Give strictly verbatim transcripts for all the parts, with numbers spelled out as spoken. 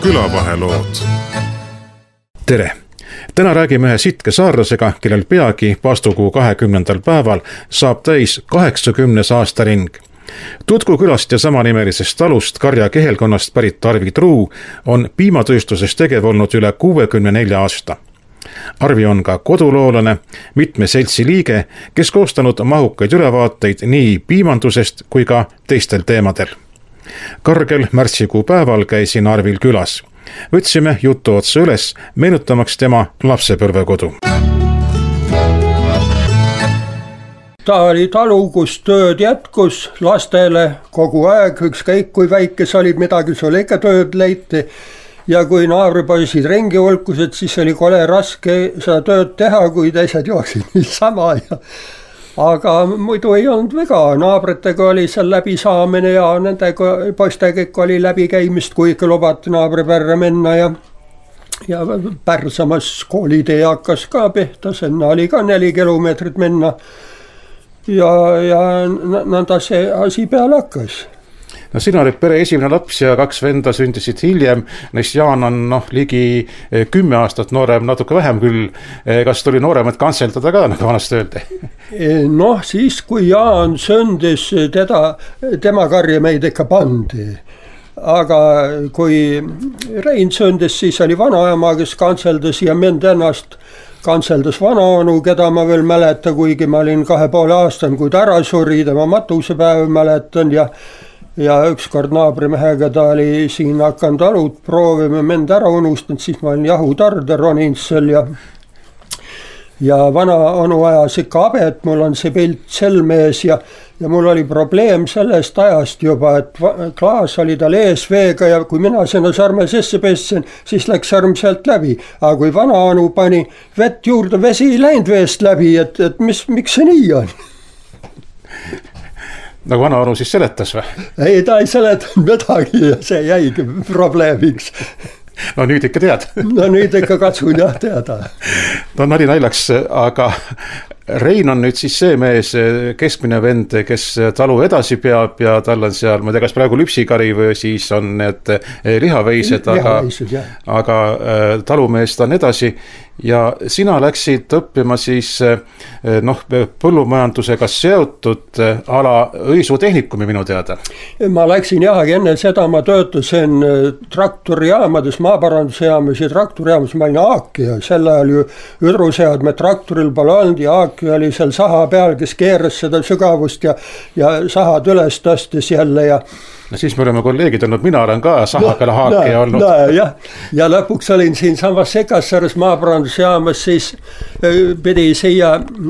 külavahelood. Tere! Täna räägime ühe sitke saarlasega, kellel peagi vaastukuu kahekümnendal päeval saab täis kaheksakümnes aastaring. Tutku külast ja samanimelisest talust Karja Kehelkonnast pärit Arvi Truu on piimatööstuses tegev olnud üle kuuekümne nelja aasta. Arvi on ka koduloolane, mitme seltsi liige, kes koostanud mahukaid ülevaateid nii piimandusest kui ka teistel teemadel. Kargel märtsikuu päeval käisin Arvil külas. Võtsime jutu otsa üles, meenutamaks tema lapsepõlvekodu. Ta oli talu, kus tööd jätkus lastele kogu aeg, ükskõik kui väikes olid midagi, sul ikka tööd leiti. Ja kui naabripoisid ringi hulkused, siis oli kole raske seda tööd teha, kui teised jooksid niisama. Aga muidu ei olnud viga, naabritega oli seal läbi saamine ja nende poistega oli läbi käimist, kui ikka lubati naabri perre minna ja, ja pärsamas koolitee hakkas ka pihta, sinna oli ka neli kilomeetrit minna ja, ja nõnda see asi peale hakkas. No sina olid pere esimene laps ja kaks venda sündisid hiljem, neist Jaan on noh, ligi kümme aastat noorem, natuke vähem küll. Kas tuli nooremat kantseldada ka, nagu vanasti öeldi? Noh, siis kui Jaan sündis, teda, tema karja meid ikka pandi. Aga kui Rein sündis, siis oli vanaema, kes kantseldas ja mind ennast kantseldas vanaonu, keda ma veel mäleta, kuigi ma olin kahe poole aastane, kui ta ära suri, tema matusepäev mäletan ja Ja ükskord naabrimehega ta oli siin hakanud alut proovima, mind ära unustanud, siis ma olin jahutarde roninud seal ja, ja vana onu ajas ikka abet, mul on see pilt selmees ja, ja mul oli probleem sellest ajast juba, et klaas oli tal ees veega ja kui mina sinna sarme sisse pessin, siis läks sarm sealt läbi. Aga kui vana onu pani vett juurde, vesi ei läinud veest läbi, et, et mis, miks see nii on? Nagu vana onu siis seletas või? Ei, ta ei seletanud midagi ja see jäigi probleemiks. No nüüd ikka tead. No nüüd ikka katsun jah teada. No nali naljaks, aga Rein on nüüd siis see mees, keskmine vend, kes talu edasi peab ja tal on seal, ma ei tea, kas praegu lüpsikari või siis on need lihaveised, aga, aga talumees ta on edasi. Ja sina läksid õppima siis noh, põllumajandusega seotud ala õisutehnikumi minu teada. Ma läksin jah, aga enne seda ma töötasin traktorijaamades, maaparandusjaamas ja traktorijaamas ma olin Aaki ja selle ajal ju ürruseadme traktoril pole olnud ja Aaki oli seal saha peal, kes keeras seda sügavust ja, ja sahad üles tõstis jälle ja no siis me oleme kolleegid olnud, mina olen ka saha peale haaki no, olnud. No, jah. Ja lõpuks olin siin samas Sekassares maaparandusjaamas, siis pidi siia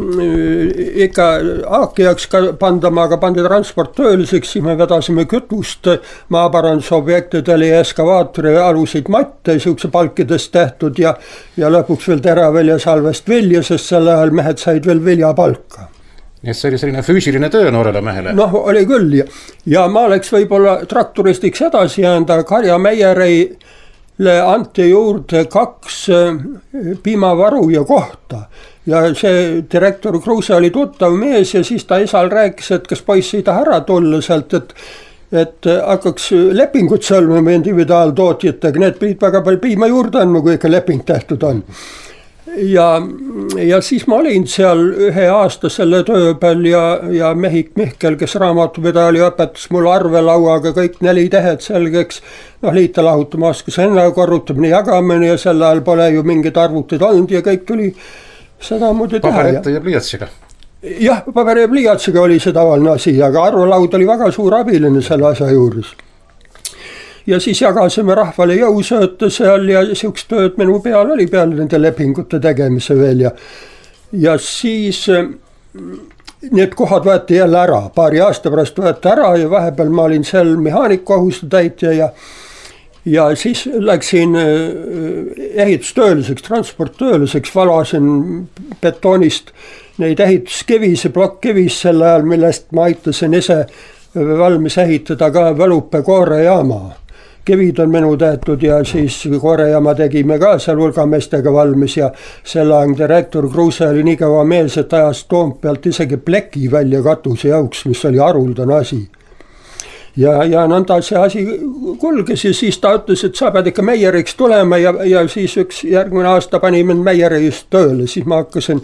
ikka haaki jaoks ka pandama, aga pandi transport tööliseks, siis me vedasime kütust maaparandusobjektidele ja eskavaatori aluseid matte, siukse palkidest tehtud ja, ja lõpuks veel teravel ja salvest vilja, sest selle ajal mehed said veel viljapalka. Nii et see oli selline füüsiline töö noorele mehele. Noh, oli küll ja, ja ma oleks võib-olla trakturistiks edasi jäänud, aga Karja Meiereile anti juurde kaks piimavaru ja kohta. Ja see direktor Kruuse oli tuttav mees ja siis ta isal rääkis, et kas poiss ei taha ära tulla sealt, et, et hakkaks lepingut sõlmima individuaaltootjatega, need pidid väga palju piima juurde andma, kui ikka leping tehtud on. Ja, ja siis ma olin seal ühe aasta selle töö peal ja, ja Mehik Mihkel, kes raamatupidaja oli, õpetas mul arvelauaga kõik neli tehed selgeks. Noh, liita lahutama oskas enne korrutamine, jagamine ja selle ajal pole ju mingid arvutid olnud ja kõik tuli seda muidu teha. Paberette ja pliiatsiga. Jah, paberi ja pliiatsiga oli see tavaline asi, aga arvelaud oli väga suur abiline selle asja juures. Ja siis jagasime rahvale jõusööte seal ja siukest tööd minu peal oli peale nende lepingute tegemise veel ja, ja siis need kohad võeti jälle ära, paari aasta pärast võeti ära ja vahepeal ma olin seal mehaanikohuste täitja ja, ja siis läksin ehitustööliseks, transporttööliseks, valasin betoonist neid ehituskivisi, plokkivis sel ajal, millest ma aitasin ise valmis ehitada ka Võlupe koorejaama. Kivid on minu tehtud ja siis koorejaama tegime ka seal hulgameestega valmis ja selle aeg direktor Kruuse oli nii kõva mees, et ajas Toompealt isegi pleki välja katuse jauks, mis oli haruldane asi. ja, ja nõnda see asi kulges ja siis ta ütles, et sa pead ikka meieriks tulema ja, ja siis üks järgmine aasta pani mind meijeri just tööle, siis ma hakkasin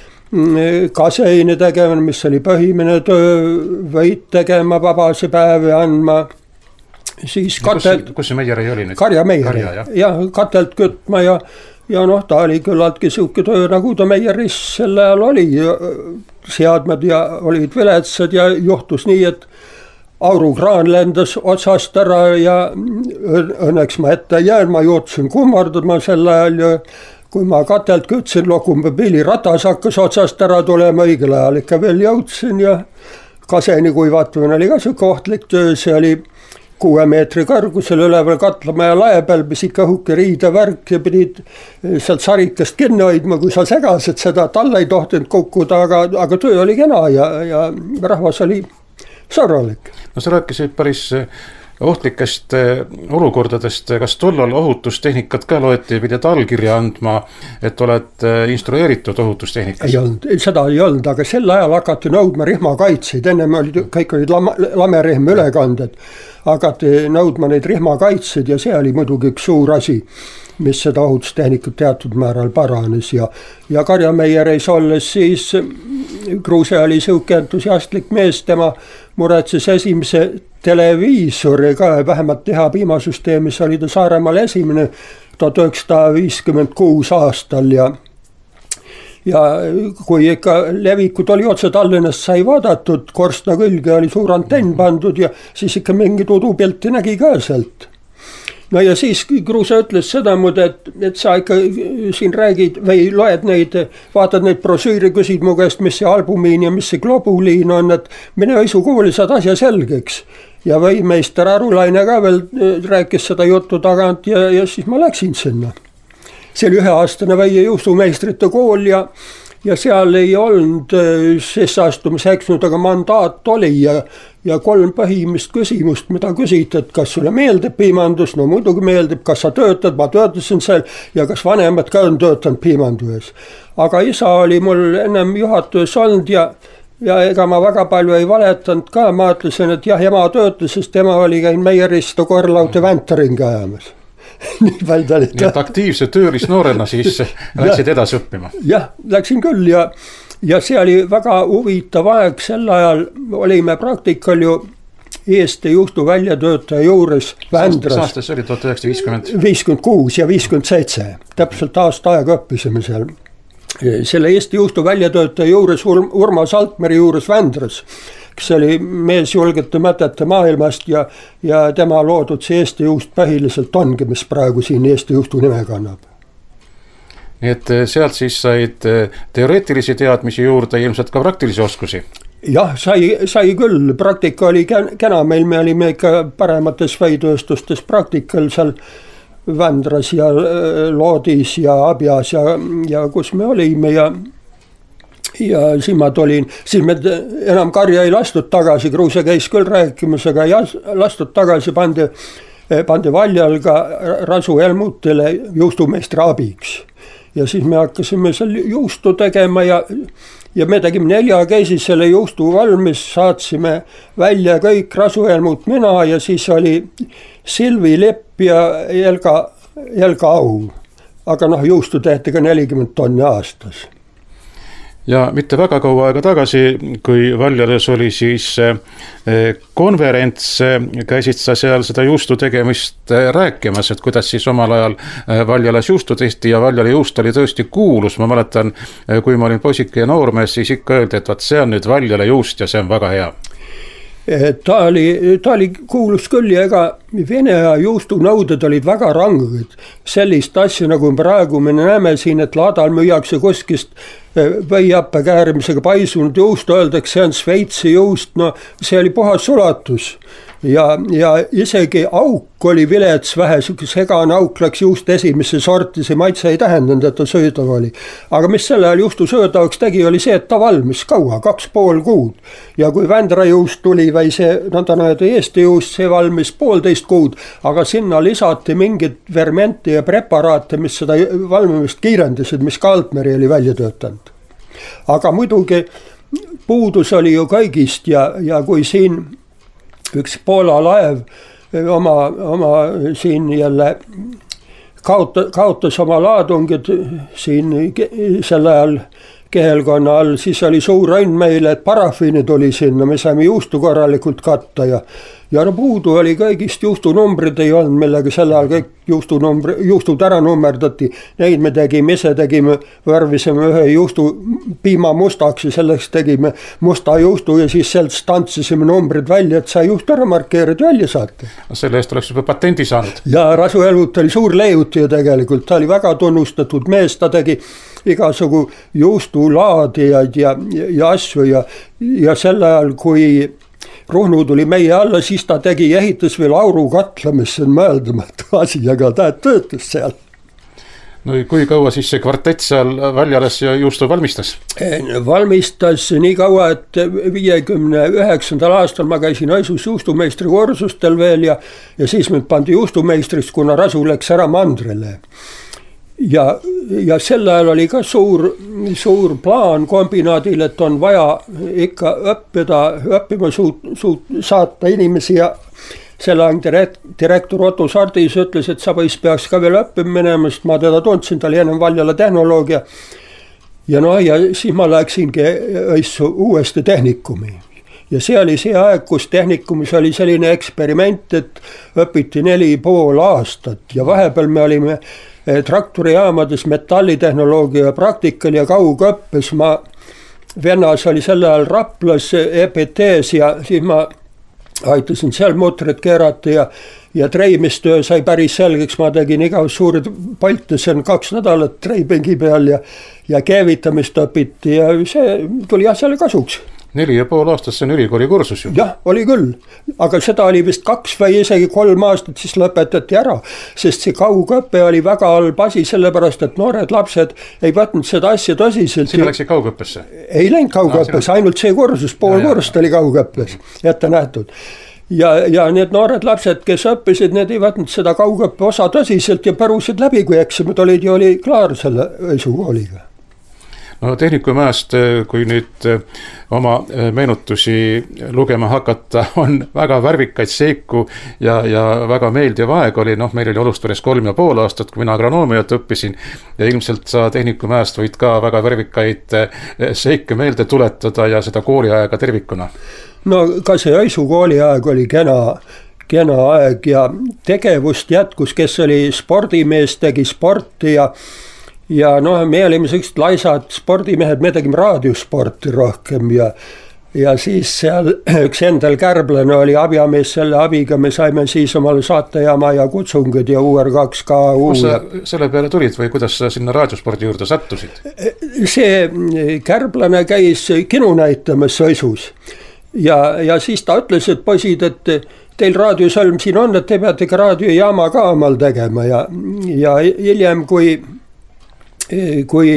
kaseini tegema, mis oli põhimine töö, võit tegema, vabase päevi andma. Siis katel... kus, kus see meijeri oli nüüd? Karja meijeri, ja. ja katelt kütma ja, ja noh, ta oli küllaltki siuke töö, nagu ta meijeris sel ajal oli. Seadmed ja olid viletsad ja juhtus nii, et aurukraan lendas otsast ära ja õnneks ma ette jään, ma juhtusin kummardama sel ajal ja kui ma katelt kütsin, lokumobili-ratas hakkas otsast ära tulema, õigel ajal ikka veel jõudsin ja kaseni kuivatamine oli ka siuke ohtlik töö, see oli kuue meetri kõrgusel üleval katlamaja lae peal, mis ikka õhuke riidevärk ja pidid sealt sarikast kinni hoidma, kui sa segasid seda, et alla ei tohtinud kukkuda, aga, aga töö oli kena ja, ja rahvas oli sõbralik. No sa rääkisid päris ohtlikest olukordadest, kas tollal ohutustehnikat ka loeti, pidid allkirja andma, et oled instrueeritud ohutustehnikas? Ei olnud, seda ei olnud, aga sel ajal hakati nõudma rihmakaitseid, ennem olid, kõik olid lame, lamerihma ülekanded, hakati nõudma neid rihmakaitseid ja see oli muidugi üks suur asi, mis seda ohutustehnikat teatud määral paranes ja, ja Karja meiereis olles siis Kruuse oli siuke entusiastlik mees, tema muretses esimese televiisori ka, vähemalt teha piimasüsteemis oli ta Saaremaal esimene tuhat üheksasada viiskümmend kuus aastal ja ja kui ikka levikud oli otse Tallinnast sai vaadatud, korstna külge oli suur antenn pandud ja siis ikka mingi udupilti nägi ka sealt. No ja siis Kruuse ütles seda muud, et, et sa ikka siin räägid või loed neid, vaatad neid brosüüri, küsid mu käest, mis see albumiin ja mis see globuliin on, et mine õisu kooli, saad asja selgeks. Ja võimeister Arulaine ka veel rääkis seda juttu tagant ja, ja siis ma läksin sinna. See oli üheaastane Väie juustumeistrite kool ja ja seal ei olnud sisse astumise eksnud, aga mandaat oli ja, ja kolm põhimist küsimust, mida küsid, et kas sulle meeldib piimandus, no muidugi meeldib, kas sa töötad, ma töötasin seal ja kas vanemad ka on töötanud piimanduses. Aga isa oli mul ennem juhatuses olnud ja ja ega ma väga palju ei valetanud ka, ma ütlesin, et jah, ema töötas, sest tema oli käinud meierist korlaute väntaringi ajamas. nii palju oli ta. Nii et aktiivse töölisnoorena siis läksid edasi õppima? Jah, läksin küll ja, ja see oli väga huvitav aeg, sel ajal olime praktikal ju Eesti juhtu väljatöötaja juures Vändras. Mis aastas oli tuhat üheksasada viiskümmend? viiskümmend kuus ja viiskümmend seitse, täpselt aasta aega õppisime seal. Selle Eesti juhtu väljatöötaja juures, Urmas Altmeri juures Vändras, kes oli mees julgete mõtete maailmast ja, ja tema loodud see Eesti juust põhiliselt ongi, mis praegu siin Eesti juhtu nime kannab. Nii et sealt siis said teoreetilisi teadmisi juurde, ilmselt ka praktilisi oskusi? Jah, sai, sai küll, praktika oli kena, meil me olime ikka paremates väitööstustes praktikal seal Vändras ja Loodis ja Abjas ja, ja kus me olime ja ja siis ma tulin, siis me enam Karja ei lastud tagasi, Kruuse käis küll rääkimas, aga ei lastud tagasi, pandi, pandi Valjal ka Rasu Helmutile juustumeistri abiks. Ja siis me hakkasime seal juustu tegema ja, ja me tegime neljakesi selle juustu valmis, saatsime välja kõik Rasu Helmut, mina ja siis oli Silvi Lepp ja Jelga, Jelga Au. Aga noh, juustu tehti ka nelikümmend tonni aastas. Ja mitte väga kaua aega tagasi, kui Valjales oli siis konverents, käisid sa seal seda juustu tegemist rääkimas, et kuidas siis omal ajal Valjales juustu tehti ja Valjale juust oli tõesti kuulus. Ma mäletan, kui ma olin poisike ja noormees, siis ikka öeldi, et vaat see on nüüd Valjale juust ja see on väga hea. Ta oli, ta oli kuulus küll ja ega Vene juustunõuded olid väga ranged. Sellist asja, nagu praegu me näeme siin, et laadal müüakse kuskist võiappe käärimisega paisunud juust, öeldakse, see on Sveitsi juust, no see oli puhas sulatus. Ja, ja isegi auk oli vilets vähe, segane auk läks juust esimesse sorti, see maitse ei tähendanud, et ta söödav oli. Aga mis selle ajal juustu söödavaks tegi, oli see, et ta valmis kaua, kaks pool kuud. Ja kui Vändra juust tuli või see nõndanööda Eesti juust, see valmis poolteist kuud, aga sinna lisati mingid fermente ja preparaate, mis seda valmimist kiirendasid, mis ka Altmeri oli välja töötanud. Aga muidugi puudus oli ju kõigist ja, ja kui siin üks Poola laev oma, oma siin jälle kaota, kaotas oma laadungid siin sel ajal kehelkonna all, siis oli suur õnn meile, et parafiini tuli sinna, me saime juustu korralikult katta ja ja no puudu oli kõigist juustunumbrid ei olnud, millega sel ajal kõik juustunumbri, juustud ära nummerdati, neid me tegime, ise tegime, värvisime ühe juustu piima mustaks ja selleks tegime musta juustu ja siis sealt stantsisime numbrid välja, et sai juust ära markeerida välja saata. Selle eest oleks juba patendi saanud. Ja Rasu Elvut oli suur leiutaja tegelikult, ta oli väga tunnustatud mees, ta tegi igasugu juustulaadijaid ja, ja, ja asju ja, ja sel ajal, kui Ruhnu tuli meie alla, siis ta tegi ja ehitas veel aurukatla, mis on mõeldamatu asi, aga ta töötas seal. No kui kaua siis see kvartett seal Väljales ja juustu valmistas? Valmistas nii kaua, et viiekümne üheksandal aastal ma käisin Aisus juustumeistri kursustel veel ja, ja siis mind pandi juustumeistrist, kuna Rasu läks ära mandrile. Ja, ja sel ajal oli ka suur, suur plaan kombinaadil, et on vaja ikka õppida, õppima suut, suut, saata inimesi ja selle aeg direktor Otto Sardis ütles, et sa võis peaks ka veel õppima minema, sest ma teda tundsin, ta oli ennem Valjala tehnoloogia. Ja no ja siis ma läksingi õissu uuesti tehnikumi. Ja see oli see aeg, kus tehnikumis oli selline eksperiment, et õpiti neli pool aastat ja vahepeal me olime traktorijaamades metallitehnoloogia praktikal ja kaugõppes. Ma vennas oli sel ajal Raplas E P T-s ja siis ma aitasin seal mutrit keerata ja, ja treimistöö sai päris selgeks. Ma tegin igav suured palte, see on kaks nädalat treipingi peal ja, ja keevitamist õpiti ja see tuli jah selle kasuks. Neli ja pool aastat, see on ülikooli kursus ju. Jah, oli küll, aga seda oli vist kaks või isegi kolm aastat, siis lõpetati ära, sest see kaugõppe oli väga halb asi, sellepärast, et noored lapsed ei võtnud seda asja tõsiselt. Sina läksid kaugõppesse? Ei läinud kaugõppesse, ainult see kursus, pool kursust oli kaugõppes, ette nähtud. Ja, ja need noored lapsed, kes õppisid, need ei võtnud seda kaugõppe osa tõsiselt ja pärusid läbi, kui eksamid olid ja oli klaar selle õisukooliga. No Tehnikumäest, kui nüüd oma meenutusi lugema hakata, on väga värvikaid seiku ja, ja väga meeldiv aeg oli, noh meil oli Olustvères kolm ja pool aastat, kui mina agronoomiat õppisin ja ilmselt sa Tehnikumäest võid ka väga värvikaid seike meelde tuletada ja seda kooliaega tervikuna. No ka see Õisu kooliaeg oli kena, kena aeg ja tegevust jätkus, kes oli spordimees, tegi sporti ja Ja noh, me olime sellised laisad spordimehed, me tegime raadiosporti rohkem ja, ja siis seal üks Endel Kärblane oli abiamees, selle abiga me saime siis omale saatejaama ja kutsungid ja U R kaks K U. Kus sa selle peale tulid või kuidas sa sinna raadiospordi juurde sattusid? See Kärblane käis kinu näitamas Õisus ja, ja siis ta ütles, et poisid, et teil raadiosõlm siin on, et te peate ka raadiojaama ka omal tegema ja, ja hiljem, kui kui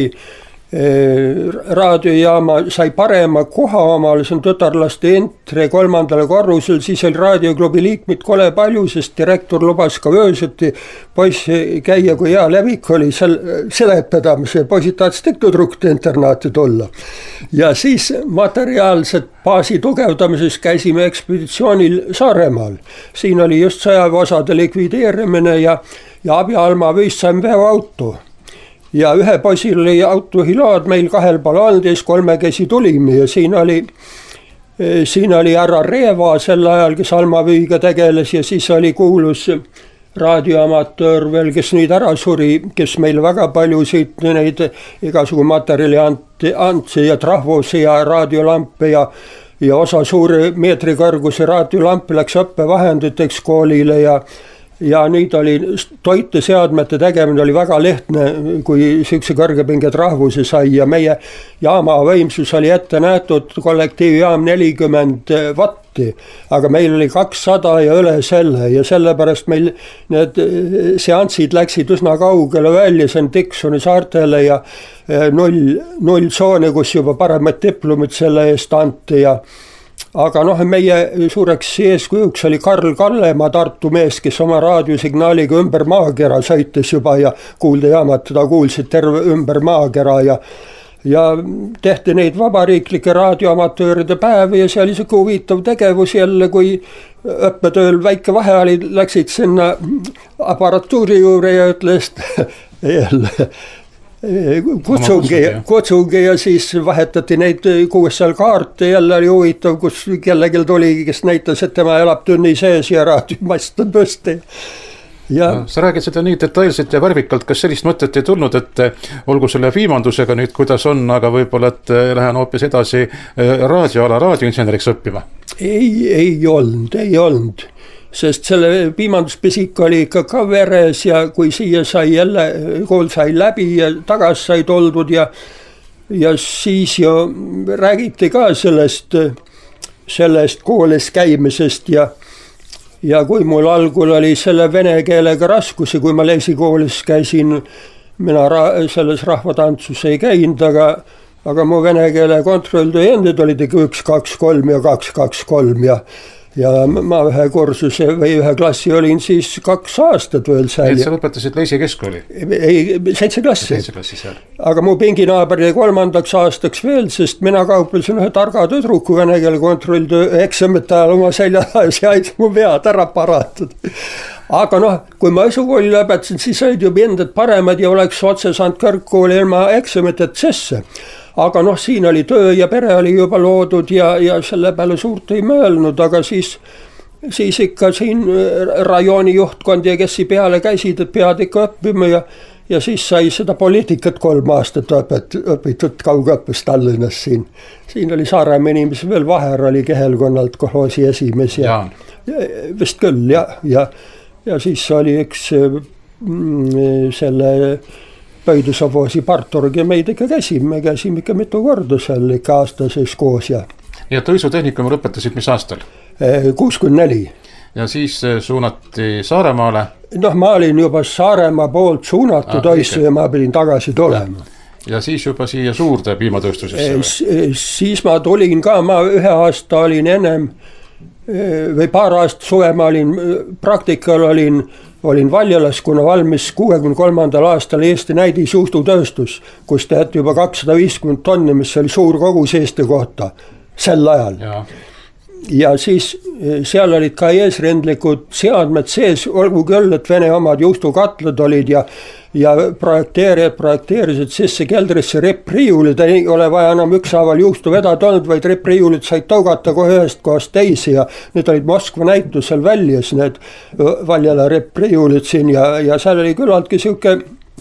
raadiojaama sai parema koha omale, see on tütarlaste Entre kolmandale korrusel, siis oli raadioklubi liikmeid kole palju, sest direktor lubas ka ööseti poiss käia, kui hea levik oli seal seletada, mis poisid tahtsid ikka trukti internaati tulla. Ja siis materiaalset baasi tugevdamises käisime ekspeditsioonil Saaremaal. Siin oli just sõjaväeosade likvideerimine ja, ja Abi-Alma vist saime veoauto. Ja ühe poisil oli autohilood meil kahel pool olnud ja siis kolmekesi tulime ja siin oli, siin oli härra Reeva sel ajal, kes Almavüüga tegeles ja siis oli kuulus raadioamatöör veel, kes nüüd ära suri, kes meil väga palju siit neid igasugu materjali andsi ja trahvusi ja raadiolampe ja, ja osa suure meetri kõrguse raadiolampi läks õppevahenditeks koolile ja ja nüüd oli toiteseadmete tegemine oli väga lehtne, kui siukse kõrgepinge trahvuse sai ja meie jaama võimsus oli ette näetud kollektiivjaam nelikümmend vatti, aga meil oli kakssada ja üle selle ja sellepärast meil need seansid läksid üsna kaugele välja, see on Dixoni saartele ja null, null tsooni, kus juba paremad diplomid selle eest anti ja aga noh, meie suureks eeskujuks oli Karl Kallemaa, Tartu mees, kes oma raadiosignaaliga ümber maakera sõites juba ja kuuldejaamad teda kuulsid terve ümber maakera ja ja tehti neid vabariiklike raadioamatööride päevi ja see oli siuke huvitav tegevus jälle, kui õppetööl väike vahe oli, läksid sinna aparatuuri juurde ja ütles jälle kutsungi, kutsungi ja siis vahetati neid Q S L kaarte, jälle oli huvitav, kus kellegil tuli, kes näitas, et tema elab tunni sees ja raadiomast on tõesti. Ja... No, sa räägid seda nii detailselt ja värvikalt, kas sellist mõtet ei tulnud, et olgu selle viimandusega nüüd kuidas on, aga võib-olla, et lähen hoopis edasi raadioala raadioinseneriks õppima? Ei, ei olnud, ei olnud, sest selle viimanduspisik oli ikka ka veres ja kui siia sai jälle, kool sai läbi ja tagas sai toldud ja, ja siis ju räägiti ka sellest, sellest koolis käimisest ja Ja kui mul algul oli selle vene keelega raskusi, kui ma leesikoolis käisin, mina ra- selles rahvatantsus ei käinud, aga, aga mu vene keele kontrolltöö endid olid ikka üks, kaks, kolm ja kaks, kaks, kolm ja, ja ma ühe kursuse või ühe klassi olin siis kaks aastat veel seal. Et sa lõpetasid Leisi keskkooli? Ei, seitse klassi. Seitse klassi seal. Aga mu pinginaaber jäi kolmandaks aastaks veel, sest mina kauplesin ühe targa tüdruku vene keele kontrolltöö eksamite ajal oma selja ja aidis mu vead ära paratud. Aga noh, kui ma õsukooli lõpetasin, siis olid juba endad paremad ja oleks otse saanud kõrgkooli ilma eksamitet sisse. Aga noh, siin oli töö ja pere oli juba loodud ja, ja selle peale suurt ei mõelnud, aga siis, siis ikka siin rajooni juhtkond ja kes peale käisid, et pead ikka õppima ja, ja siis sai seda poliitikat kolm aastat õpet, õpitud kaugõppes Tallinnas siin. Siin oli Saaremaa inimesi veel Vaher oli Kehelkonnalt kolhoosi esimees ja, ja vist küll ja, ja, ja siis oli üks mm, selle Pöidusavoosi partorg ja meid ikka käsime, me käsime ikka mitu korda seal ikka aasta sees koos ja. Ja tõisutehnikum lõpetasid mis aastal? kuuskümmend neli. Ja siis suunati Saaremaale? Noh, ma olin juba Saaremaa poolt suunatud ah, oissu ja ma pidin tagasi tulema. Ja siis juba siia suurde piimatööstusesse? Siis ma tulin ka, ma ühe aasta olin ennem või paar aasta suve ma olin praktikal, olin Olin Valjalas, kuna valmis kuuekümne kolmandal aastal Eesti näidisjuustutööstus, kus tehti juba kakssada viiskümmend tonni, mis oli suur kogus Eesti kohta sel ajal. Ja. ja siis seal olid ka eesrindlikud seadmed sees, olgu küll, et Vene omad juustukatlad olid ja, ja projekteerijad projekteerisid sisse keldrisse repriiulid, ei ole vaja enam ükshaaval juustu vedada olnud, vaid repriiulid said tõugata kohe ühest kohast teisi ja need olid Moskva näitusel väljas, need Valjala repriiulid siin ja, ja seal oli küllaltki siuke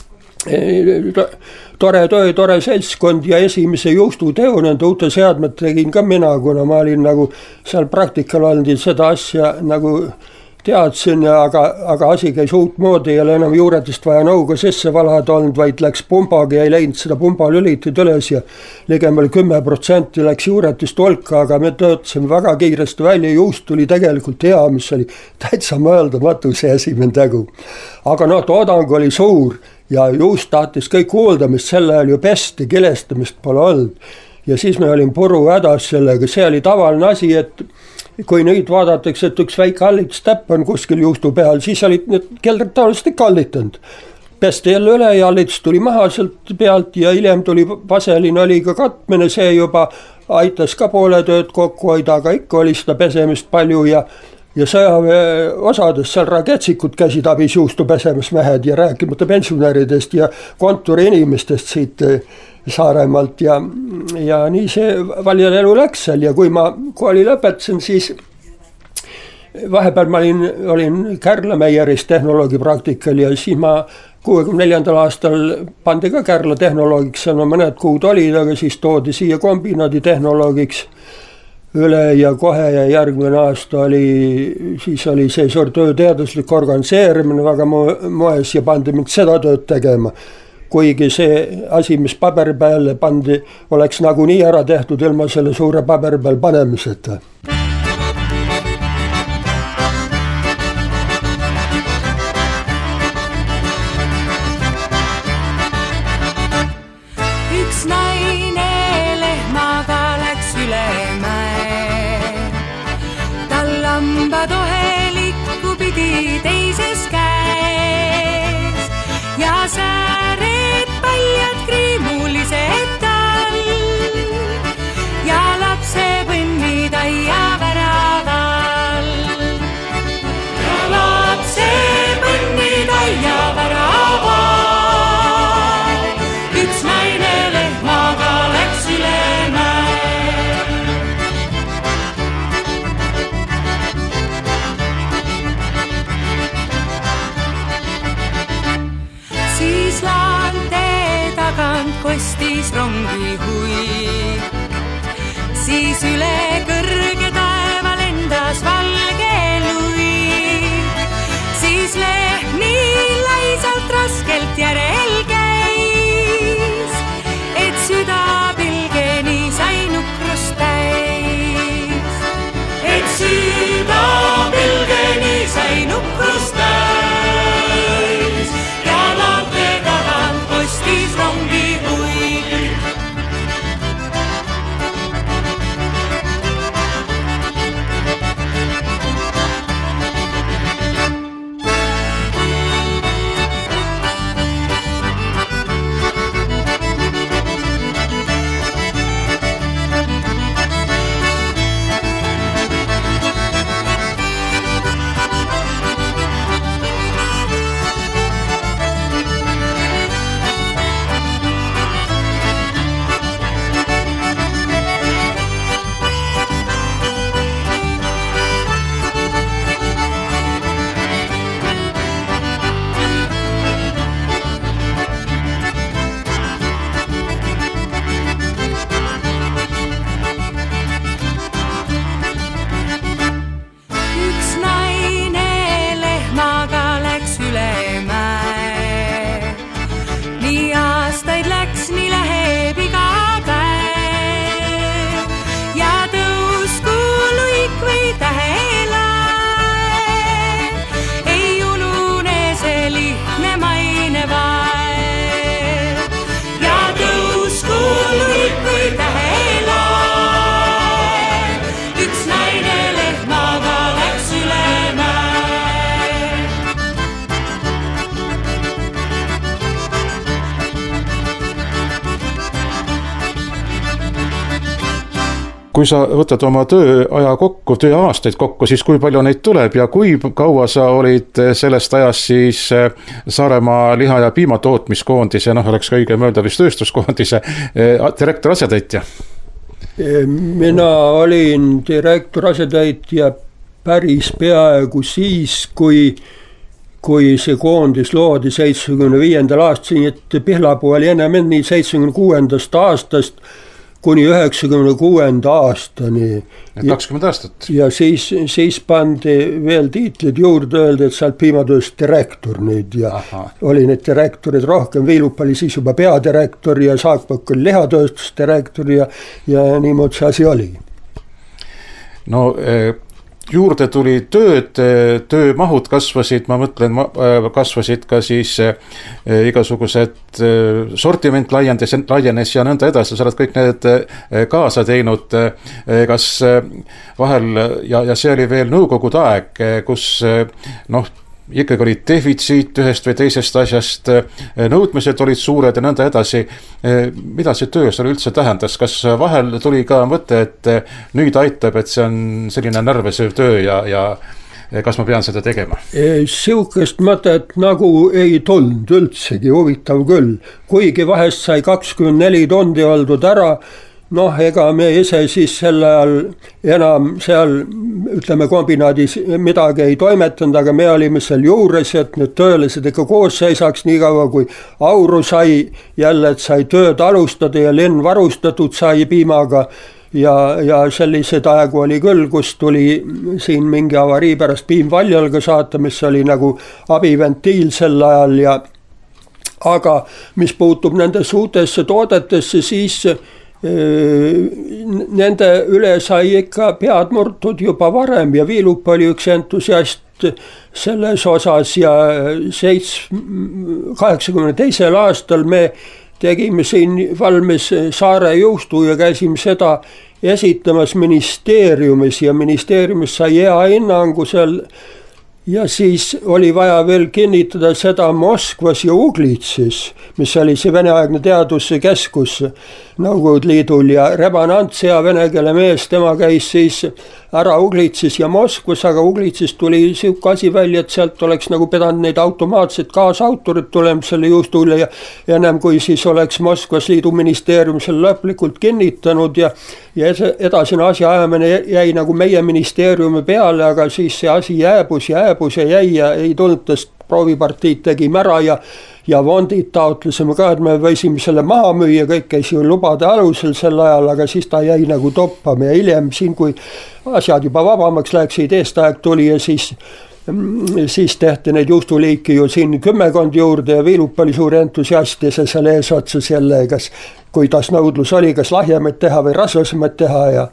tore töö, tore seltskond ja esimese juustuteo nende uute seadmed tegin ka mina, kuna ma olin nagu seal praktikal olnud seda asja nagu teadsin, aga, aga asi käis uut moodi, ei ole enam juuretest vaja nõuga sisse valada olnud, vaid läks pumbaga ja ei leidnud seda pumbalülitit üles ja ligemale kümme protsenti läks juuretist olka, aga me töötasime väga kiiresti välja, juust tuli tegelikult hea, mis oli täitsa mõeldamatu see esimene tegu. Aga noh, toodang oli suur ja juust tahtis kõik kuuldamist, selle ajal ju pesti, kilestamist pole olnud. Ja siis me olin puru hädas sellega, see oli tavaline asi, et kui nüüd vaadatakse, et üks väike hallitustäpp on kuskil juustu peal, siis olid need keldrid tavaliselt ikka hallitanud. Pesti jälle üle ja hallitus tuli maha sealt pealt ja hiljem tuli vaselin oliga katmine, see juba aitas ka poole tööd kokku hoida, aga ikka oli seda pesemist palju ja ja sõjaväe osades seal raketsikud käisid abis juustu pesemas mehed ja rääkimata pensionäridest ja kontori inimestest siit Saaremaalt ja, ja nii see Valjal elu läks seal ja kui ma kooli lõpetasin, siis vahepeal ma olin, olin Kärla-Meieris tehnoloogi praktikal ja siis ma kuuekümne neljandal aastal pandi ka Kärla tehnoloogiks, seal mõned kuud olid, aga siis toodi siia kombinaadi tehnoloogiks üle ja kohe ja järgmine aasta oli, siis oli see suur tööteaduslik organiseerimine väga moes ja pandi mind seda tööd tegema. Kuigi see asi, mis paberi peale pandi, oleks nagu nii ära tehtud ilma selle suure paberi peal panemiseta. Üks naine lehmaga läks üle mäe, tal lambad ohelikku pidi teises käes ja sääred paljad kriimulised ta kostis rongi huik. Siis üle kõrge taeva lendas valge luik. Siis lehm nii laisalt raskelt järel käis, et süda pilgeni sai nukrust täis. Et süda pilgeni sai nukrust täis ja maante tagant kostis rongi huik. Kui sa võtad oma tööaja kokku, tööaastaid kokku, siis kui palju neid tuleb ja kui kaua sa olid sellest ajast siis Saaremaa liha- ja piimatootmiskoondise, noh oleks ka õigem öelda vist tööstuskoondise direktor asetäitja? Mina olin direktor asetäitja päris peaaegu siis, kui kui see koondis loodi seitsmekümne viiendal aastal, et Pihlapuu oli ennem enne seitsmekümne kuuendast aastast kuni üheksakümne kuuenda aastani. kakskümmend aastat. Ja siis, siis pandi veel tiitlid juurde, öeldi, et sa oled piimatööst direktor nüüd ja Aha. oli need direktorid rohkem, Viilup oli siis juba peadirektor ja Saakpõkk oli lihatööstusdirektor ja, ja niimoodi see asi oli. No juurde tuli tööd, töömahud kasvasid, ma mõtlen, kasvasid ka siis igasugused sortiment laienes, laienes ja nõnda edasi, sa oled kõik need kaasa teinud, kas vahel, ja, ja see oli veel nõukogude aeg, kus noh, ikkagi oli defitsiit ühest või teisest asjast, nõudmised olid suured ja nõnda edasi. Mida see töö seal üldse tähendas? Kas vahel tuli ka mõte, et nüüd aitab, et see on selline närvesööv töö ja, ja kas ma pean seda tegema? Siukest mõtet nagu ei tulnud üldsegi, huvitav küll. Kuigi vahest sai kakskümmend neli tundi oldud ära, noh, ega me ise siis sel ajal enam seal, ütleme, kombinaadis midagi ei toimetanud, aga me olime seal juures, et need töölised ikka koos seisaks nii kaua, kui auru sai jälle, et sai tööd alustada ja linn varustatud sai piimaga ja, ja sellised aegu oli küll, kus tuli siin mingi avarii pärast piim valjalga saata, mis oli nagu abiventiil sel ajal ja aga mis puutub nende suutesse toodetesse, siis nende üle sai ikka pead murtud juba varem ja Viilup oli üks entusiast selles osas ja seits, kaheksakümne teisel aastal me tegime siin valmis Saare juustu ja käisime seda esitamas ministeeriumis ja ministeeriumis sai hea hinnangu seal ja siis oli vaja veel kinnitada seda Moskvas ja Uglitsis, mis oli see veneaegne teaduskeskus Nõukogude Liidul ja Reban Ants, hea vene keele mees, tema käis siis ära Uglitsis ja Moskvas, aga Uglitsis tuli siuke asi välja, et sealt oleks nagu pidanud neid automaatseid kaasautorid tulema selle juustule ja, ja ennem kui siis oleks Moskvas Liidu ministeerium selle lõplikult kinnitanud ja, ja edasine asja ajamine jäi nagu meie ministeeriumi peale, aga siis see asi jääbus ja jääbus ja jäi ja ei tulnud tast proovipartiid tegime ära ja ja fondid taotlesime ka, et me võisime selle maha müüa, kõik käis ju lubade alusel sel ajal, aga siis ta jäi nagu toppama ja hiljem siin, kui asjad juba vabamaks läksid, eestaeg tuli ja siis siis tehti neid juustuliiki ju siin kümmekond juurde ja Vilup oli suur entusiast ja see seal eesotsas jälle, kas kuidas nõudlus oli, kas lahjemaid teha või rasvasemaid teha ja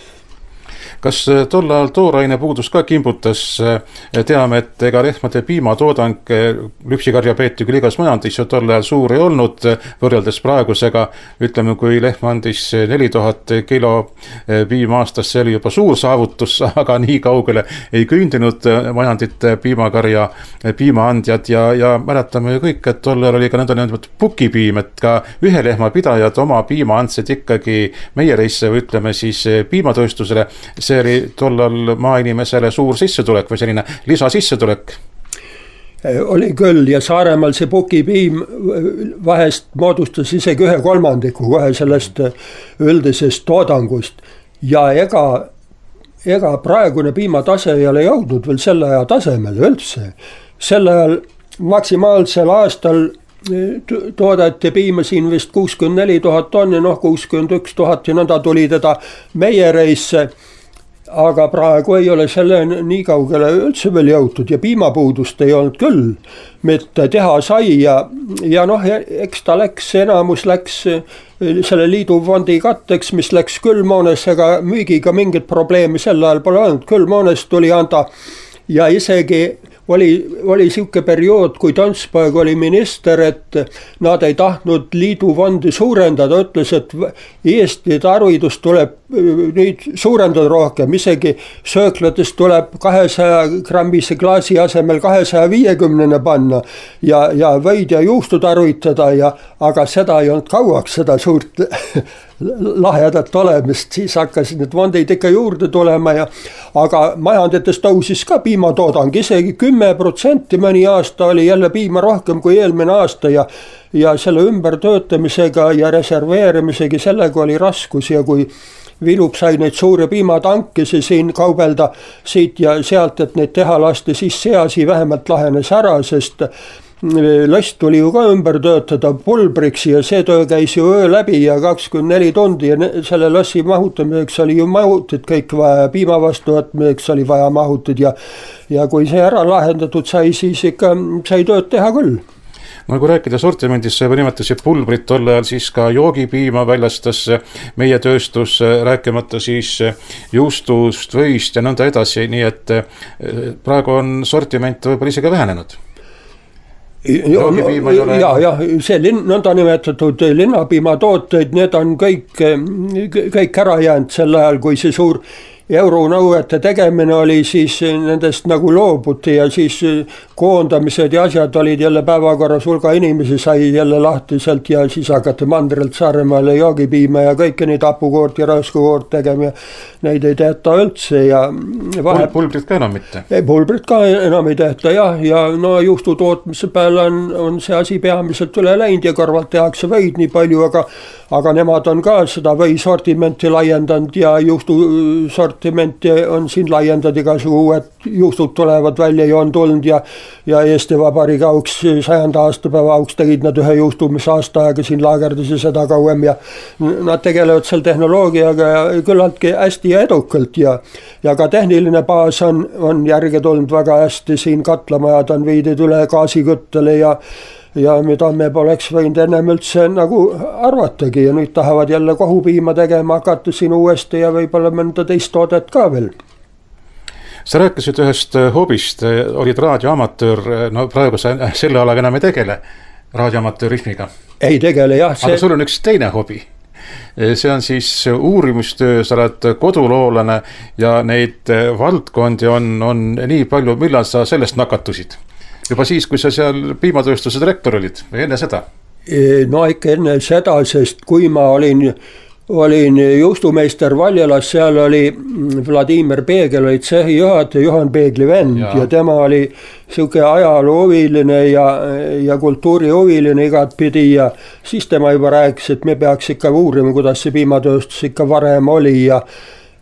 kas tol ajal tooraine puudus ka kimbutas? Teame, et ega lehmade piimatoodang, lüpsikarja peeti küll igas majandis ja tol ajal suur ei olnud võrreldes praegusega. Ütleme, kui lehm andis neli tuhat kilo piima aastas, see oli juba suur saavutus, aga nii kaugele ei küündinud majandite piimakarja piimaandjad ja, ja mäletame kõik, et tol ajal oli ka nõnda nimelt pukipiim, et ka ühe lehma pidajad oma piima andsid ikkagi meiereisse või ütleme siis piimatööstusele. See oli tollal maainimesele suur sissetulek või selline lisasissetulek. Oli küll ja Saaremaal see pukipiim vahest moodustas isegi ühe kolmandiku kohe sellest üldisest toodangust ja ega, ega praegune piimatase ei ole jõudnud veel selle aja tasemele üldse. Sel ajal maksimaalsel aastal toodati piima siin vist kuuskümmend neli tuhat tonni, noh kuuskümmend üks tuhat ja nõnda tuli teda meiereisse. Aga praegu ei ole selle nii kaugele üldse veel jõutud ja piimapuudust ei olnud küll, mitte teha sai ja, ja noh, eks ta läks, enamus läks selle liidufondi katteks, mis läks külmoones, ega müügiga mingit probleemi sel ajal pole olnud, külmoones tuli anda ja isegi oli, oli siuke periood, kui Tonspoeg oli minister, et nad ei tahtnud liidufondi suurendada, ütles, et Eesti tarvidust tuleb nüüd suurendada rohkem, isegi sööklatest tuleb kahesaja grammise klaasi asemel kahesaja viiekümnene panna ja, ja võid ja juustu tarvitada ja, aga seda ei olnud kauaks, seda suurt lahjadat olemist, siis hakkasid need fondid ikka juurde tulema ja aga majandites tõusis ka piimatoodang, isegi kümme protsenti mõni aasta oli jälle piima rohkem kui eelmine aasta ja ja selle ümbertöötamisega ja reserveerimisega sellega oli raskus ja kui Vilup sai neid suuri piimatankisi siin kaubelda siit ja sealt, et neid teha lasti, siis see asi vähemalt lahenes ära, sest lõst tuli ju ka ümber töötada pulbriks ja see töö käis ju öö läbi ja kakskümmend neli tundi ja selle lõssi mahutamiseks oli ju mahutid kõik vaja, piima vastuvõtmiseks oli vaja mahutid ja, ja kui see ära lahendatud sai, siis ikka sai tööd teha küll. No kui rääkida sortimendist, sa juba nimetasid pulbrit, tol ajal siis ka joogipiima väljastas meie tööstus, rääkimata siis juustust, võist ja nõnda edasi, nii et praegu on sortiment võib-olla isegi vähenenud. Ja, ja, ja see lin, nõnda nimetatud linnapiimatooteid, need on kõik, kõik ära jäänud sel ajal, kui see suur euronõuete tegemine oli, siis nendest nagu loobuti ja siis koondamised ja asjad olid jälle päevakorras, hulga inimesi sai jälle lahtiselt ja siis hakati mandrilt Saaremaale joogipiima ja kõike neid hapukoort ja rõõskukoort tegema ja neid ei tehta üldse ja vahe... Pulbrit ka enam mitte? Pulbrit ka enam ei tehta jah, ja no juustu tootmise peal on, on see asi peamiselt üle läinud ja kõrvalt tehakse võid nii palju, aga aga nemad on ka seda või sortimenti laiendanud ja juustu sortimenti on siin laiendanud, igasugu uued juustud tulevad välja ja on tulnud ja ja Eesti Vabariigi auks, sajanda aastapäeva auks tegid nad ühe juustu, mis aasta aega siin laagerdis ja seda kauem ja nad tegelevad seal tehnoloogiaga ja küllaltki hästi ja edukalt ja ja ka tehniline baas on, on järgi tulnud väga hästi, siin katlamajad on viidud üle gaasiküttele ja ja mida me poleks võinud ennem üldse nagu arvatagi ja nüüd tahavad jälle kohupiima tegema hakata siin uuesti ja võib-olla mõnda teist toodet ka veel. Sa rääkisid ühest hobist, olid raadioamatöör, no praegu sa selle alaga enam ei tegele raadioamatöörismiga. Ei tegele jah. See... Aga sul on üks teine hobi. See on siis uurimustöö, sa oled koduloolane ja neid valdkondi on, on nii palju, millal sa sellest nakatusid? Juba siis, kui sa seal piimatööstuse direktor olid või enne seda? No ikka enne seda, sest kui ma olin, olin juustumeister Valjelas, seal oli Vladimir Peegel, oli tsehi juhataja, Juhan Peegli vend ja, ja tema oli siuke ajalooviline ja, ja kultuurihuviline igatpidi ja siis tema juba rääkis, et me peaks ikka uurima, kuidas see piimatööstus ikka varem oli ja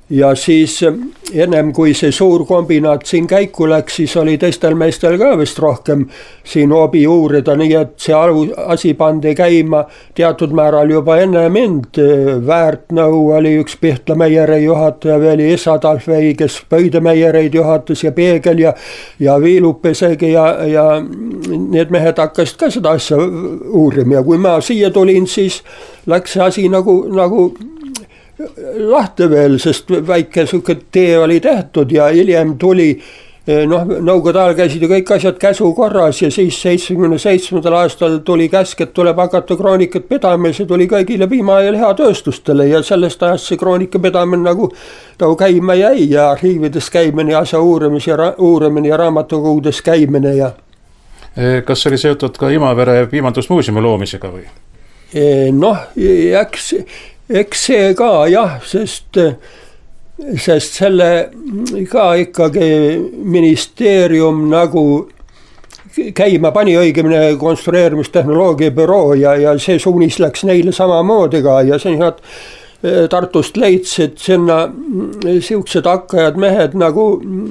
ja siis ennem kui see suur kombinaat siin käiku läks, siis oli teistel meestel ka vist rohkem siin hobi uurida, nii et see asi pandi käima teatud määral juba enne mind. Väärtnõu oli üks Pihtla Meierei juhataja, veel Issad Alfvei, kes Pöide Meiereid juhatas ja Peegel ja, ja Viilupesegi ja, ja need mehed hakkasid ka seda asja uurima ja kui ma siia tulin, siis läks see asi nagu, nagu lahti veel, sest väike suke tee oli tehtud ja hiljem tuli, noh, nõukogude ajal käisid ju kõik asjad käsu korras ja siis seitsmekümne seitsmendal aastal tuli käsk, et tuleb hakata kroonikat pidama ja see tuli kõigile piima- ja lihatööstustele ja sellest ajast see kroonika pidamine nagu, nagu käima jäi ja arhiivides käimine ja asja uurimis ja, uurimine ja raamatukogudes käimine ja. Kas oli seotud ka Imavere piimandusmuuseumi loomisega või? Noh, eks Eks see ka jah, sest, sest selle ka ikkagi ministeerium nagu käima pani, õigemini konstrueerimistehnoloogia büroo ja, ja see suunis läks neile samamoodi ka ja see nad Tartust leidsid sinna siuksed hakkajad mehed nagu,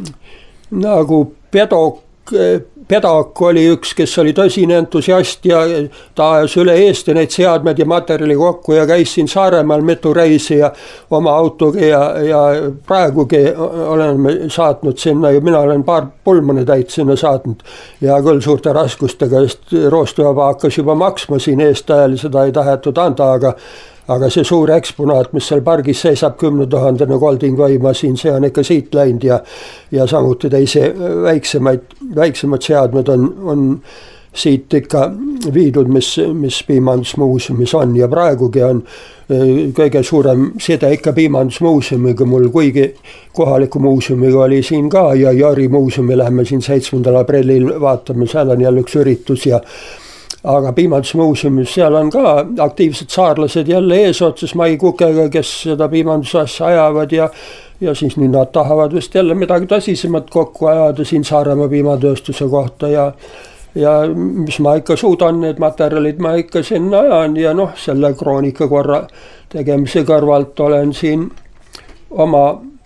nagu Pedok, Pedak oli üks, kes oli tõsine entusiast ja ta ajas üle Eesti neid seadmed ja materjali kokku ja käis siin Saaremaal mitu reisi ja oma autoga ja, ja praegugi oleme saatnud sinna ja mina olen paar pulmanitäit sinna saatnud ja küll suurte raskustega, sest roostuvaba hakkas juba maksma siin eestajal, seda ei tahetud anda, aga aga see suur eksponaat, mis seal pargis seisab kümne tuhandene koldingvaima siin, see on ikka siit läinud ja, ja samuti teisi väiksemaid, väiksemad seadmed on, on siit ikka viidud, mis, mis piimandusmuuseumis on ja praegugi on kõige suurem side ikka piimandusmuuseumiga mul, kuigi kohaliku muuseumiga oli siin ka ja Jari muuseumi läheme siin seitsmendal aprillil vaatame, seal on jälle üks üritus ja aga piimandusmuuseumis seal on ka aktiivsed saarlased jälle eesotsas Mai Kukega, kes seda piimandusasja ajavad ja, ja siis nii nad tahavad vist jälle midagi tõsisemat kokku ajada siin Saaremaa piimatööstuse kohta ja, ja mis ma ikka suudan, need materjalid ma ikka sinna ajan ja noh, selle kroonika korra tegemise kõrvalt olen siin oma,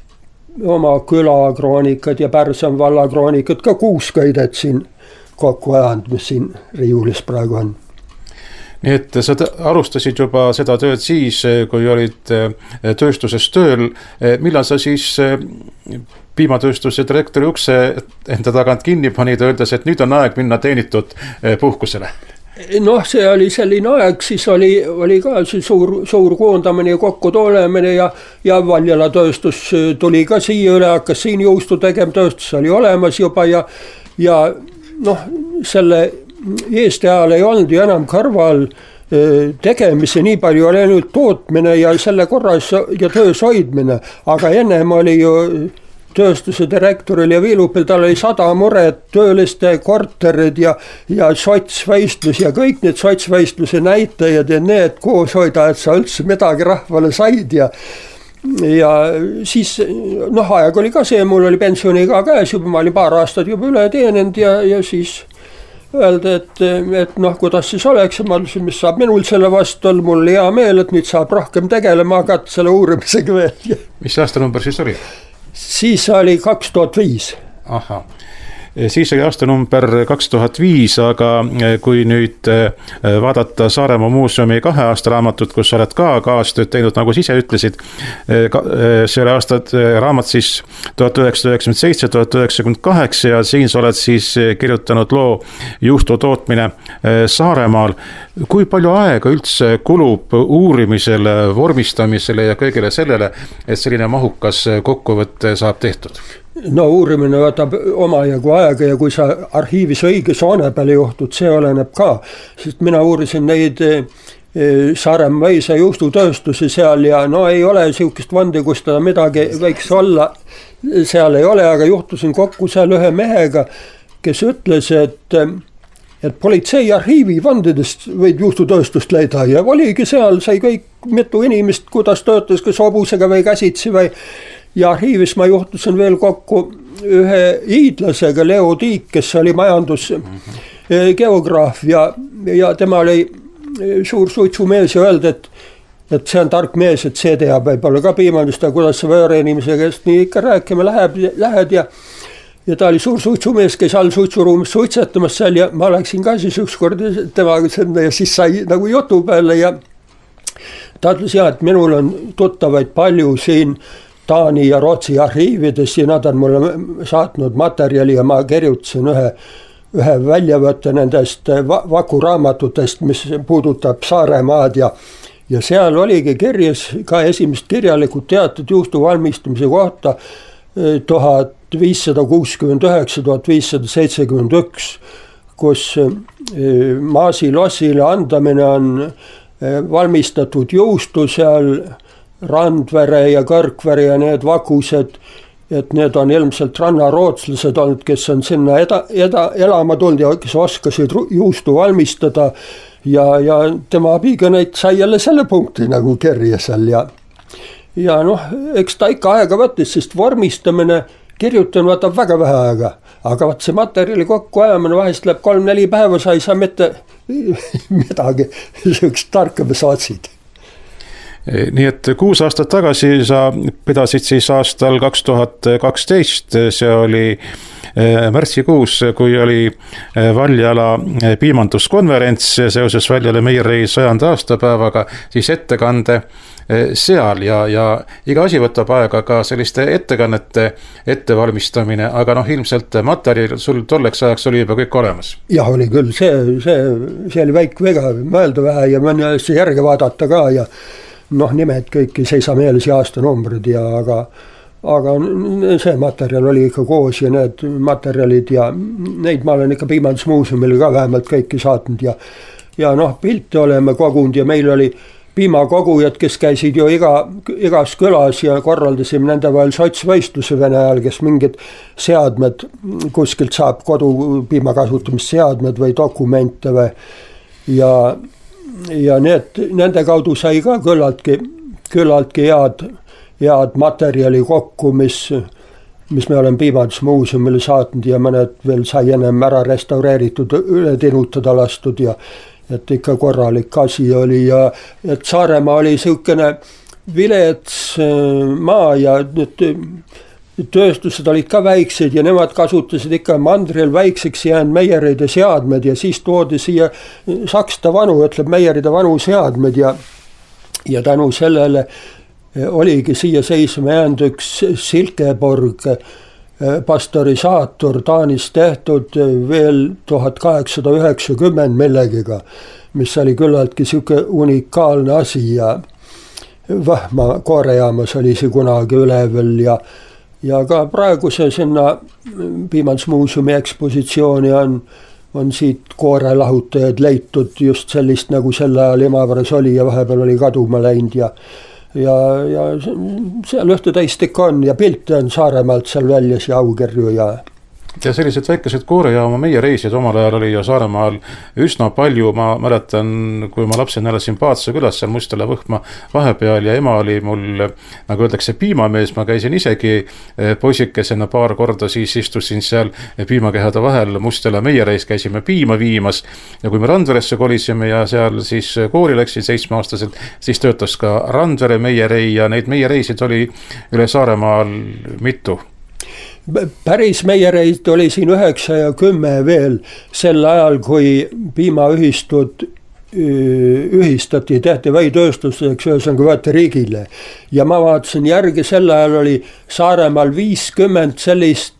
oma küla kroonikad ja Pärsan valla kroonikad ka kuus köidet siin kokku ajanud, mis siin riiulis praegu on. Nii et sa alustasid juba seda tööd siis, kui olid tööstuses tööl. Millal sa siis piimatööstuse direktori ukse enda tagant kinni panid, öeldes, et nüüd on aeg minna teenitud puhkusele? Noh, see oli selline aeg, siis oli, oli ka see suur, suur koondamine ja kokku tolemine ja, ja Valjala tööstus tuli ka siia üle, hakkas siin juustu tegema, tööstus oli olemas juba ja, ja noh, selle Eesti ajal ei olnud ju enam kõrval tegemisi, nii palju oli ainult tootmine ja selle korras ja töös hoidmine, aga ennem oli ju tööstuse direktoril ja Viilupil, tal oli sada muret, tööliste korterid ja, ja sotsvõistlus ja kõik need sotsvõistluse näitajad ja need koos hoida, et sa üldse midagi rahvale said ja ja siis noh, aeg oli ka see, mul oli pensioni ka käes juba, ma olin paar aastat juba üle teenend ja, ja siis öelda, et, et noh, kuidas siis oleks, ma ütlesin, mis saab minul selle vastu, on mul hea meel, et nüüd saab rohkem tegelema hakata selle uurimisega veel. Mis aastanumber siis oli? Siis oli kaks tuhat viis. Aha. Siis oli aastanumber kaks tuhat viis, aga kui nüüd vaadata Saaremaa muuseumi kahe aasta raamatut, kus oled ka kaastööd teinud, nagu sa ise ütlesid, see oli aastad raamat siis tuhat üheksasada üheksakümmend seitse, tuhat üheksakümmend kaheksa ja siin sa oled siis kirjutanud loo juustu tootmine Saaremaal. Kui palju aega üldse kulub uurimisele, vormistamisele ja kõigele sellele, et selline mahukas kokkuvõte saab tehtud? No uurimine võtab omajagu aega ja kui sa arhiivis õige soone peale juhtud, see oleneb ka, sest mina uurisin neid Saaremaa Võisa juustutööstusi seal ja no ei ole siukest vondi, kus ta midagi võiks olla, seal ei ole, aga juhtusin kokku seal ühe mehega, kes ütles, et et politsei arhiivi vandidest võid juustutööstust leida ja oligi seal, sai kõik mitu inimest, kuidas töötas, kas hobusega või käsitsi või ja arhiivis ma juhtusin veel kokku ühe hiidlasega, Leo Tiik, kes oli majandusgeograaf ja, ja tema oli suur suitsumees ja öelda, et et see on tark mees, et see teab võib-olla ka piimandust ja kuidas see võõra inimese käest nii ikka rääkima läheb, lähed ja ja ta oli suur suitsumees, kes all suitsuruumis suitsetamas seal ja ma läksin ka siis ükskord temaga sinna ja siis sai nagu jutu peale ja ta ütles jah, et minul on tuttavaid palju siin Taani ja Rootsi arhiivides ja nad on mulle saatnud materjali ja ma kirjutasin ühe, ühe väljavõtte nendest Vaku raamatutest, mis puudutab Saaremaad ja ja seal oligi kirjas ka esimest kirjalikud teatud juustu valmistamise kohta tuhat viissada kuuskümmend üheksa, tuhat viissada seitsekümmend üks, kus Maasi lossile andamine on valmistatud juustu seal Randvere ja Kõrgvere ja need Vakused, et need on ilmselt rannarootslased olnud, kes on sinna eda, eda, elama tulnud ja kes oskasid juustu valmistada ja, ja tema abiga neid sai jälle selle punkti nagu kirja seal ja ja noh, eks ta ikka aega võttis, sest vormistamine, kirjutamine võtab väga vähe aega, aga vaat see materjali kokku ajamine vahest läheb kolm-neli päeva, sa ei saa mitte midagi selleks tarkama saatsid. Nii et kuus aastat tagasi sa pidasid siis aastal kaks tuhat kaksteist, see oli märtsikuus, kui oli Valjala piimanduskonverents seoses Valjala Meierei sajanda aastapäevaga, siis ettekande seal ja, ja iga asi võtab aega ka selliste ettekannete ettevalmistamine, aga noh, ilmselt materjal sul tolleks ajaks oli juba kõik olemas. Jah, oli küll, see, see, see oli väike vega, mõelda vähe ja mõni asja järge vaadata ka ja noh, nimed kõik ei seisa meeles ja aastanumbrid ja aga aga see materjal oli ikka koos ja need materjalid ja neid ma olen ikka Piimandusmuuseumile ka vähemalt kõiki saatnud ja ja noh, pilte oleme kogunud ja meil oli piimakogujad, kes käisid ju iga, igas külas ja korraldasime nende vahel sotsvõistluse Vene ajal, kes mingid seadmed kuskilt saab kodu piima kasutamisseadmed või dokumente või ja, ja need, nende kaudu sai ka küllaltki, küllaltki head, head materjali kokku, mis, mis me oleme Piimandusmuuseumile saatnud ja mõned veel sai ennem ära restaureeritud, üle tinutada lastud ja et ikka korralik asi oli ja et Saaremaa oli siukene vilets maa ja need tööstused olid ka väiksed ja nemad kasutasid ikka mandril väikseks jäänud meieride seadmed ja siis toodi siia Saksta vanu, ütleb meieride vanu seadmed ja, ja tänu sellele oligi siia seisma jäänud üks Silkeborg pastorisaator Taanis tehtud veel tuhat kaheksasada üheksakümmend millegiga, mis oli küllaltki siuke unikaalne asi ja Võhma koorejaamas oli see kunagi üleval ja ja ka praegu see sinna Piimandusmuuseumi ekspositsiooni on, on siit koorelahutajad leitud just sellist nagu sel ajal Imavõres oli ja vahepeal oli kaduma läinud ja ja, ja seal ühte-teist ikka on ja pilte on Saaremaalt seal väljas ja aukirju ja ja sellised väikesed koorejaama meiereisid omal ajal oli ju Saaremaal üsna palju, ma mäletan, kui ma lapsena elasin Paatsa külas seal Mustjala Võhma vahepeal ja ema oli mul, nagu öeldakse, piimamees, ma käisin isegi poisikesena paar korda, siis istusin seal piimakehade vahel Mustjala meiereis, käisime piima viimas ja kui me Randveresse kolisime ja seal siis kooli läksin seitsmeaastaselt, siis töötas ka Randvere meierei ja neid meiereisid oli üle Saaremaal mitu. Päris meiereid oli siin üheksa ja kümme veel sel ajal, kui piimaühistud ühistati, tehti väitööstuseks, ühesõnaga võeti riigile. Ja ma vaatasin järgi, sel ajal oli Saaremaal viiskümmend sellist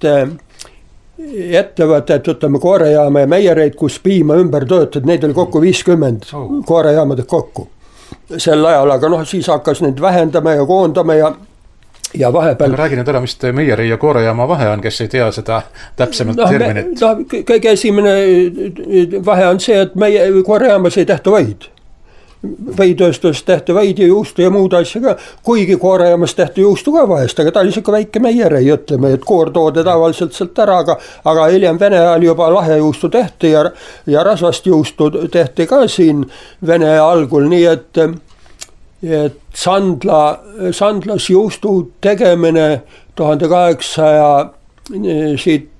ettevõtet, ütleme koorejaama ja meiereid, kus piima ümber töötad, neid oli kokku viiskümmend koorejaamad kokku sel ajal, aga noh, siis hakkas neid vähendama ja koondama ja ja vahepeal... Aga räägi nüüd ära, mis meierei ja koorejaama vahe on, kes ei tea seda täpsemalt no, terminit? No, kõige esimene vahe on see, et meie koorejaamas ei tehta vaid. Väitööstus tehti vaid ja juustu ja muud asja ka, kuigi koorejaamas tehti juustu ka vahest, aga ta oli siuke väike meierei, ütleme, et koor toodi tavaliselt sealt ära, aga, aga hiljem Vene ajal juba lahejuustu tehti ja, ja rasvast juustu tehti ka siin Vene algul, nii et et Sandla, Sandlas juustu tegemine tuhande kaheksasaja siit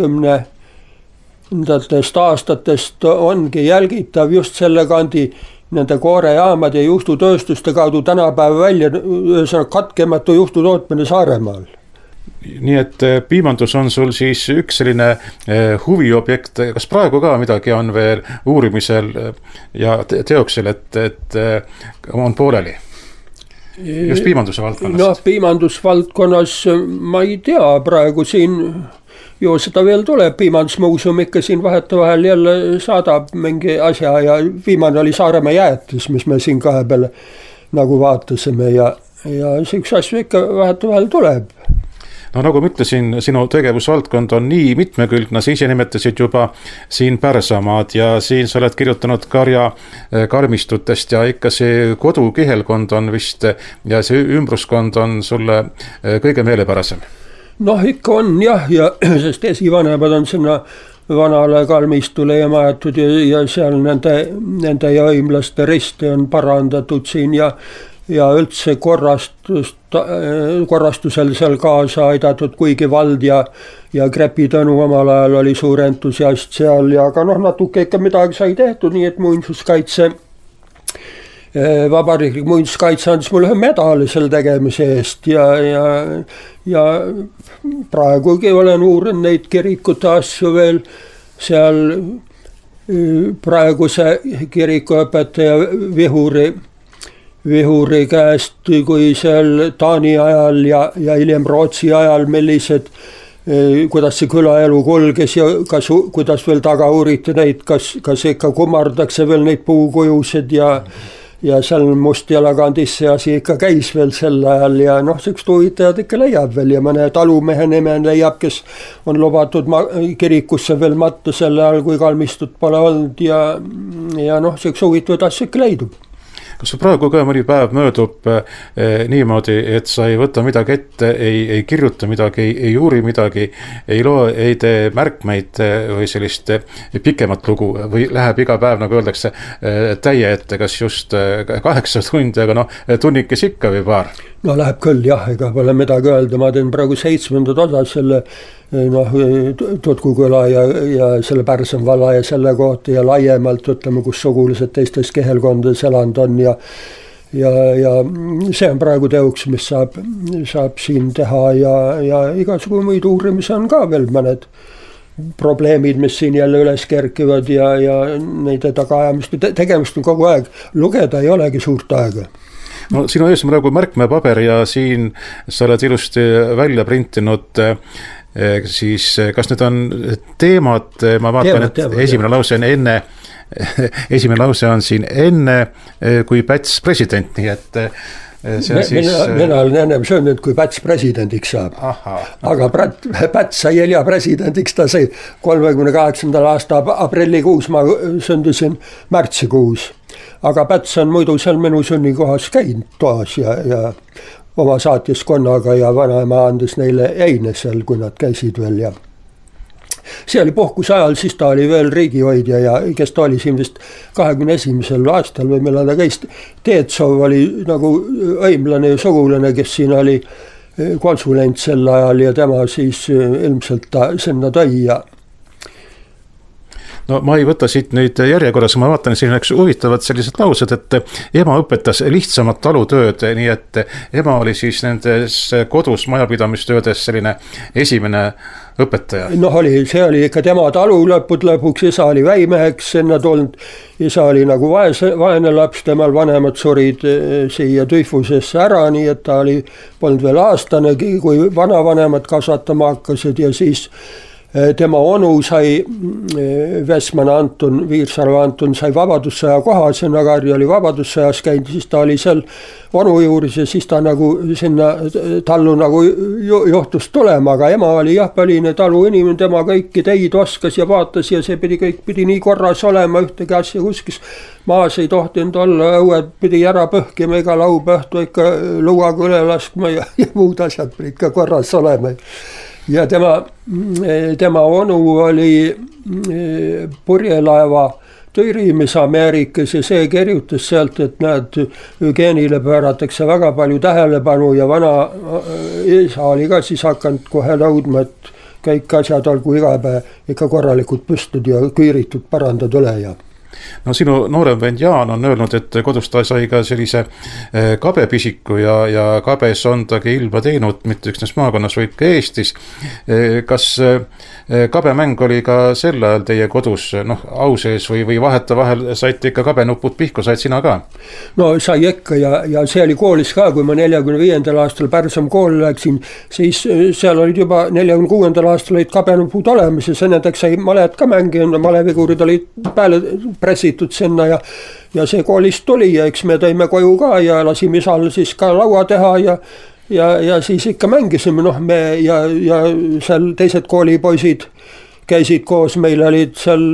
neljakümnendatest aastatest ongi jälgitav just selle kandi nende koorejaamade ja juhtutööstuste kaudu tänapäeva välja ühesõnaga katkematu juhtutootmine Saaremaal. Nii et piimandus on sul siis üks selline huviobjekt, kas praegu ka midagi on veel uurimisel ja teoksel, et, et on pooleli? Just piimanduse valdkonnas? No piimandusvaldkonnas ma ei tea praegu siin, ju seda veel tuleb, piimandusmuuseum ikka siin vahetevahel jälle saadab mingi asja ja viimane oli Saaremaa jäätis, mis me siin kahe peale nagu vaatasime ja, ja see üks asju ikka vahetevahel tuleb. No nagu ma ütlesin, sinu tegevusvaldkond on nii mitmekülgna, sa ise nimetasid juba siin Pärsamaad ja siin sa oled kirjutanud karja karmistutest ja ikka see kodukihelkond on vist ja see ümbruskond on sulle kõige meelepärasem. Noh, ikka on jah, ja sest esivanemad on sinna vanale kalmistule ja maetud ja, ja seal nende, nende jaimlaste riste on parandatud siin ja ja üldse korrastust, korrastusel seal kaasa aidatud, kuigi vald ja, ja Krepi Tõnu omal ajal oli suur entusiast seal ja aga noh, natuke ikka midagi sai tehtud, nii et muinsuskaitse, vabariiklik muinsuskaitse andis mulle ühe medali selle tegemise eest ja, ja, ja praegugi olen uurinud neid kirikute asju veel seal praeguse kirikuõpetaja Vihuri Vihuri käest, kui seal Taani ajal ja, ja hiljem Rootsi ajal, millised, kuidas see külaelu kulges ja kas, kuidas veel taga uuriti neid, kas, kas ikka kummardakse veel neid puukujusid ja, ja seal Mustjala kandis see asi ikka käis veel sel ajal ja noh, selleks huvitajad ikka leiab veel ja mõne talumehe nime leiab, kes on lubatud ma- kirikusse veel matta sel ajal, kui kalmistut pole olnud ja, ja noh, selleks huvitavad asju ikka leidub. Kas praegu ka mõni päev möödub eh, niimoodi, et sa ei võta midagi ette, ei, ei kirjuta midagi, ei, ei uuri midagi, ei loe, ei tee märkmeid või sellist pikemat lugu või läheb iga päev, nagu öeldakse, täie ette, kas just kaheksa tundi, aga noh, tunnikes ikka või paar? No läheb küll jah, ega pole midagi öelda, ma teen praegu seitsmendad osa selle noh, Tutkuküla ja, ja selle Pärsan valla ja selle kohta ja laiemalt ütleme, kus sugulised teistes kehelkondades elanud on ja ja, ja see on praegu teoks, mis saab, saab siin teha ja, ja igasugu muid uurimise on ka veel mõned probleemid, mis siin jälle üles kerkivad ja, ja neid tagaajamist te, tegemist on kogu aeg, lugeda ei olegi suurt aega. No sinu ees on praegu märkmepaber ja siin sa oled ilusti välja printinud siis, kas need on teemad, ma vaatan, et teemad, esimene teemad. Lause on enne, esimene lause on siin enne, kui Päts president, nii et see on siis... Mina, mina olen ennem söönud, kui Päts presidendiks saab. Aha. Aga Päts sai Helja presidendiks, ta sai kolmekümne kaheksandal aasta aprillikuus, ma sündisin märtsikuus. Aga Päts on muidu seal minu sünnikohas käinud toas ja, ja oma saatjaskonnaga ja vanaema andes neile eine seal, kui nad käisid veel ja see oli puhkuse ajal, siis ta oli veel riigihoidja ja kes ta oli siin vist kahekümne esimesel aastal või millal ta käis. Teetsov oli nagu õimlane ja sugulane, kes siin oli konsulent sel ajal ja tema siis ilmselt ta sinna tõi ja no ma ei võta siit nüüd järjekorras, ma vaatan, siin oleks huvitavad sellised laused, et ema õpetas lihtsamat talutööd, nii et ema oli siis nendes kodus majapidamistöödes selline esimene õpetaja. Noh, oli, see oli ikka tema talu lõpud lõpuks, isa oli väimeheks sinna tulnud, isa oli nagu vaese, vaene laps, temal vanemad surid siia tüifusesse ära, nii et ta oli polnud veel aastanegi, kui vanavanemad kasvatama hakkasid ja siis tema onu sai, Vesman Anton, Viirsalu Anton sai Vabadussõja koha, sinna Karja oli Vabadussõjas käinud, siis ta oli seal onu juures ja siis ta nagu sinna tallu nagu juhtus tulema, aga ema oli jah, põline talu inimene, tema kõiki teid oskas ja vaatas ja see pidi kõik pidi nii korras olema, ühtegi asja kuskis maas ei tohtinud olla, õued pidi ära põhkima, iga laupähtu ikka luuaga üle laskma ja, ja muud asjad pidi ikka korras olema. Ja tema, tema onu oli purjelaeva tööriimis Ameerikas ja see kirjutas sealt, et näed, hügienile pööratakse väga palju tähelepanu ja vana isa oli ka siis hakanud kohe nõudma, et kõik asjad olgu iga päev ikka korralikult püstud ja küüritud parandad üle ja No sinu noorem vend Jaan on öelnud, et kodus ta sai ka sellise kabepisiku ja, ja kabes on tagi ilma teinud, mitte üksnes maakonnas, vaid ka Eestis. Kas kabemäng oli ka sel ajal teie kodus noh, au sees või, või vaheta vahel saite ikka kabenupud pihku, said sina ka? No sai ikka ja, ja see oli koolis ka, kui ma neljakümne viiendal aastal Pärsom kooli läksin, siis seal olid juba neljakümne kuuendal aastal olid kabenupud olemas ja senedeks sai maled ka mängi, malevigurid olid peale pressitud sinna ja, ja see koolist tuli ja eks me tõime koju ka ja lasime isal siis ka laua teha ja, ja, ja siis ikka mängisime, noh me ja, ja seal teised koolipoisid käisid koos, meil olid seal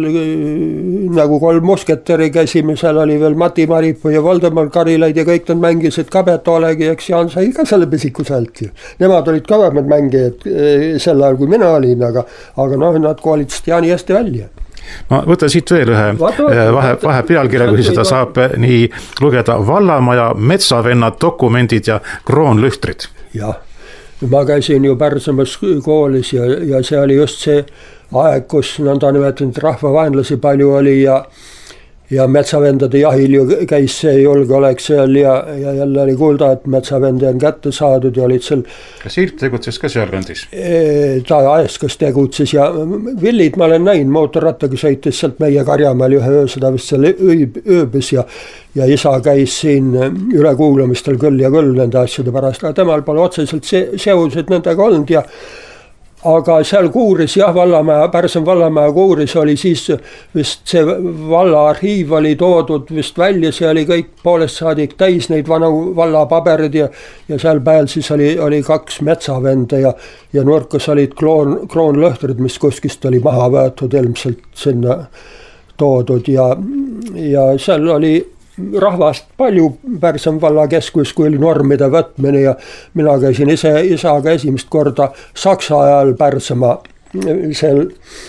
nagu kolm musketäri käisime, seal oli veel Mati Maripuu ja Voldemar Karilaid ja kõik nad mängisid kabet olegi, eks Jaan sai ka selle pisiku sealt ju. Nemad olid kõvemad mängijad sel ajal, kui mina olin, aga, aga noh, nad koolitasid Jaani hästi välja. Ma võta siit veel ühe vahe, vahe pealkirja, kui seda saab nii lugeda: Vallamaja metsavennad, dokumendid ja kroonlühtrid. Jah, ma käisin ju Pärsamas koolis ja, ja see oli just see aeg, kus nõnda nimetanud rahvavaenlasi palju oli ja ja metsavendade jahil ju käis see julgeolek seal ja, ja jälle oli kuulda, et metsavende on kätte saadud ja olid seal. Kas Irt tegutses ka seal kandis? Ta aeskas tegutses ja Villit ma olen näinud, mootorrattaga sõitis sealt meie Karjamaal ühe öö, seda vist seal ööbis ja, ja isa käis siin ülekuulamistel küll ja küll nende asjade pärast, aga temal pole otseselt se- seosed nendega olnud ja aga seal kuuris jah, Vallamaja, Pärsom Vallamaja kuuris oli siis vist see valla arhiiv oli toodud vist välja, see oli kõik poolest saadik täis neid vanu valla paberid ja, ja seal peal siis oli, oli kaks metsavende ja, ja nurkas olid kloon, kroonlõhtrid, mis kuskist oli maha võetud ilmselt sinna toodud ja, ja seal oli rahvast palju Pärsom valla keskus, kui oli normide võtmine ja mina käisin ise isaga esimest korda Saksa ajal Pärsamaa seal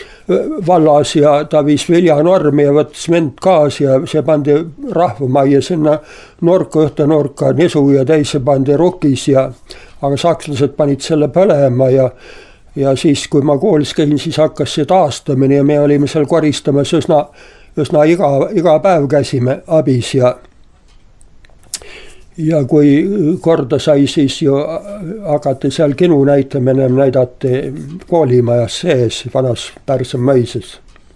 vallas ja ta viis viljanormi ja võttis mind kaas ja see pandi rahvamajja sinna nurka, ühte nurka nisu ja teise pandi rukis ja aga sakslased panid selle põlema ja ja siis, kui ma koolis käin, siis hakkas see taastamine ja me olime seal koristamas üsna üsna iga, iga päev käisime abis ja ja kui korda sai, siis ju hakati seal kinu näitamine näidati koolimajas sees, vanas Pärsom mõises.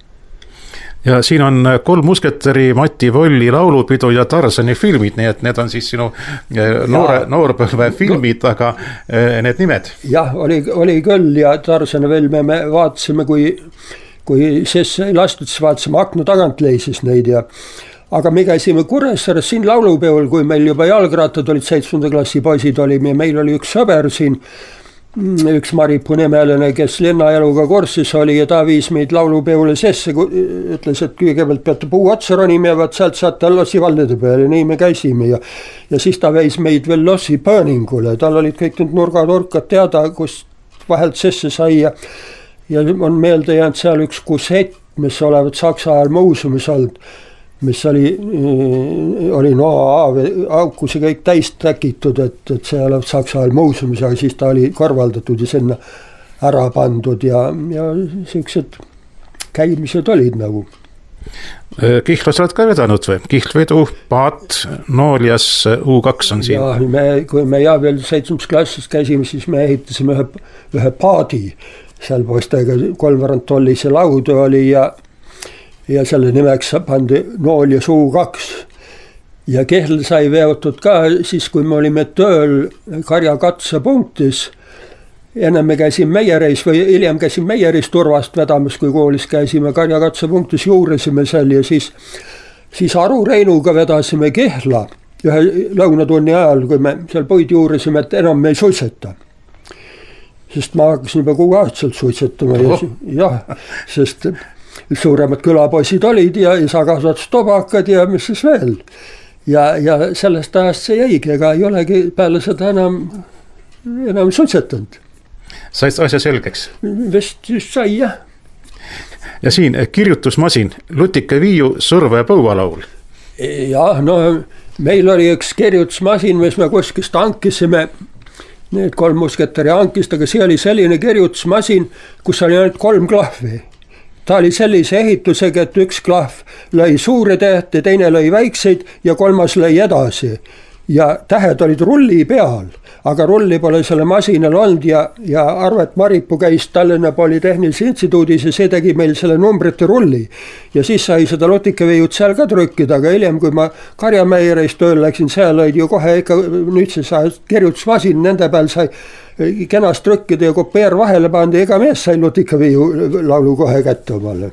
Ja siin on Kolm musketäri, Mati Volli laulupidu ja Tarzani filmid, nii et need on siis sinu noore, noorpõlve filmid, aga need nimed? Jah, oli, oli küll ja Tarzani filme me vaatasime, kui kui siis ei lastud, siis vaatasime akna tagant leisis neid ja aga me käisime Kuressaares siin laulupeol, kui meil juba jalgrattad olid, seitsmenda klassi poisid olime ja meil oli üks sõber siin, üks Maripuu nimeline, kes linnaeluga kursis oli ja ta viis meid laulupeole sisse, ütles, et kõigepealt peate puu otsa ronima ja vaat sealt saate Lossi valdade peale, nii me käisime ja ja siis ta veis meid veel Lossi pööningule, tal olid kõik need nurgaturkad teada, kus vahelt sisse sai ja ja on meelde jäänud seal üks kussett, mis olevat Saksa ajal muuseumis olnud, mis oli, oli no aukusi kõik täis täkitud, et, et see olevat Saksa ajal muuseumis, aga siis ta oli korvaldatud ja sinna ära pandud ja, ja sellised käimised olid nagu. Kihla sa oled ka vedanud või? Kihlvedu, Paat, Noolias, U kaks on siin. Ja, me, kui me ja veel seitsmes klassis käisime, siis me ehitasime ühe, ühe paadi seal poistega, kolmveerand tollise laudu oli ja ja selle nimeks pandi Noolias U kaks ja Kehl sai veotud ka siis, kui me olime tööl Karja katsepunktis. Enne me käisime Meiereis või hiljem käisime Meiereis turvast vedamas, kui koolis käisime Karja katsepunktis, juurisime seal ja siis, siis Aru Reinuga vedasime Kehla ühe lõunatunni ajal, kui me seal puid juurisime, et enam me ei suitseta. Sest ma hakkasin juba kuuaastselt suitsetama ja, jah, sest suuremad külapoisid olid ja isa kasvatas tobakad ja mis siis veel. Ja, ja sellest ajast see jäigi, ega ei olegi peale seda enam, enam suitsetanud. Said asja selgeks? Vist just sai, jah. Ja siin kirjutusmasin, Lutika Viiu, Sõrve ja Põualaul. Jah, no meil oli üks kirjutusmasin, mis me kuskist hankisime, need kolm musketäri hankist, aga see oli selline kirjutusmasin, kus oli ainult kolm klahvi. ta oli sellise ehitusega, et üks klahv lõi suuri tähte, teine lõi väikseid ja kolmas lõi edasi. Ja tähed olid rulli peal, aga rulli pole selle masinal olnud ja, ja Arvet Maripuu käis Tallinna Polütehnilise Instituudis ja see tegi meil selle numbrite rulli. Ja siis sai seda lutikaviiut seal ka trükkida, aga hiljem, kui ma Karjameireis tööl läksin, seal olid ju kohe ikka nüüd see sai kirjutusmasin, nende peal sai kenast trükkida ja kopeer vahele pandi, ega mees sai lutikaviiu laulu kohe kätte omale.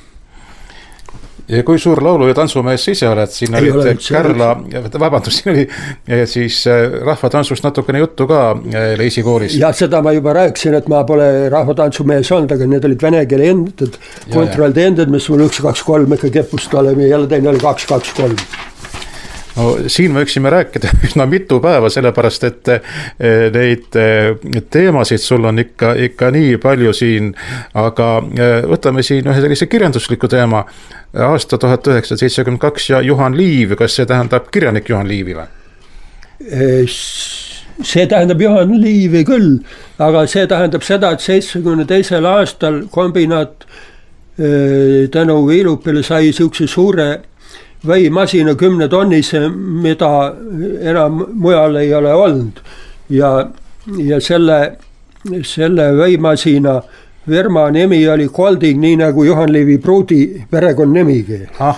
Ja kui suur laulu- ja tantsumees ise oled, siin Ei olid ole, Kärla, vabandust, siin oli siis rahvatantsust natukene juttu ka Leisi koolis. Ja seda ma juba rääkisin, et ma pole rahvatantsumees olnud, aga need olid vene keele ended, kontroldi ended, mis mul üks, kaks, kolm ikka kepust oleme ja jälle teine oli kaks, kaks, kolm. No siin võiksime rääkida üsna mitu päeva, sellepärast et neid teemasid sul on ikka, ikka nii palju siin, aga võtame siin ühe sellise kirjandusliku teema, aasta tuhat üheksasada seitsekümmend kaks ja Juhan Liiv, kas see tähendab kirjanik Juhan Liivi või? See tähendab Juhan Liivi küll, aga see tähendab seda, et seitsmekümne teisel aastal kombinaat tänu Viilupile sai siukse suure võimasina kümne tonnise, mida enam mujal ei ole olnud. Ja, ja selle, selle võimasina firma nimi oli Kolding, nii nagu Juhan Liivi pruudi perekond nimigi.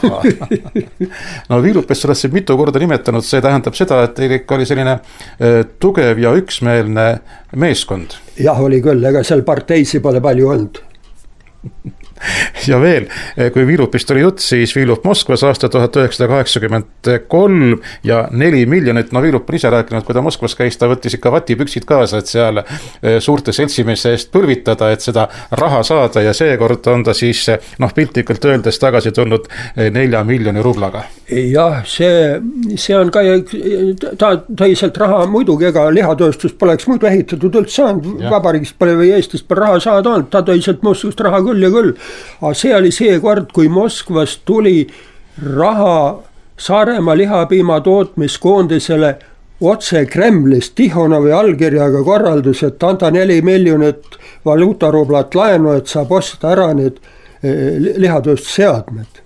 No Viilupest oled mitu korda nimetanud, see tähendab seda, et teil ikka oli selline tugev ja üksmeelne meeskond. Jah, oli küll, ega seal parteisi pole palju olnud. Ja veel, kui Viilupist oli jutt, siis Viilup Moskvas aasta tuhat üheksasada kaheksakümmend kolm ja neli miljonit, no Viilup on ise rääkinud, kui ta Moskvas käis, ta võttis ikka vatipüksid kaasa, et seal suurte seltsimeeste eest põlvitada, et seda raha saada ja seekord on ta siis, noh, piltlikult öeldes tagasi tulnud nelja miljoni rublaga. Jah, see, see on ka, ta tõi sealt raha muidugi, ega lihatööstus poleks muidu ehitatud üldse saanud, vabariigist pole või Eestist pole raha saada olnud, ta tõi sealt Moskvast raha küll ja küll. Aga see oli see kord, kui Moskvast tuli raha Saaremaa lihapiima tootmiskoondisele otse Kremlist Tihonovi allkirjaga korraldus, et anda neli miljonit valuutarublat laenu, et saab osta ära need lihatööstusseadmed.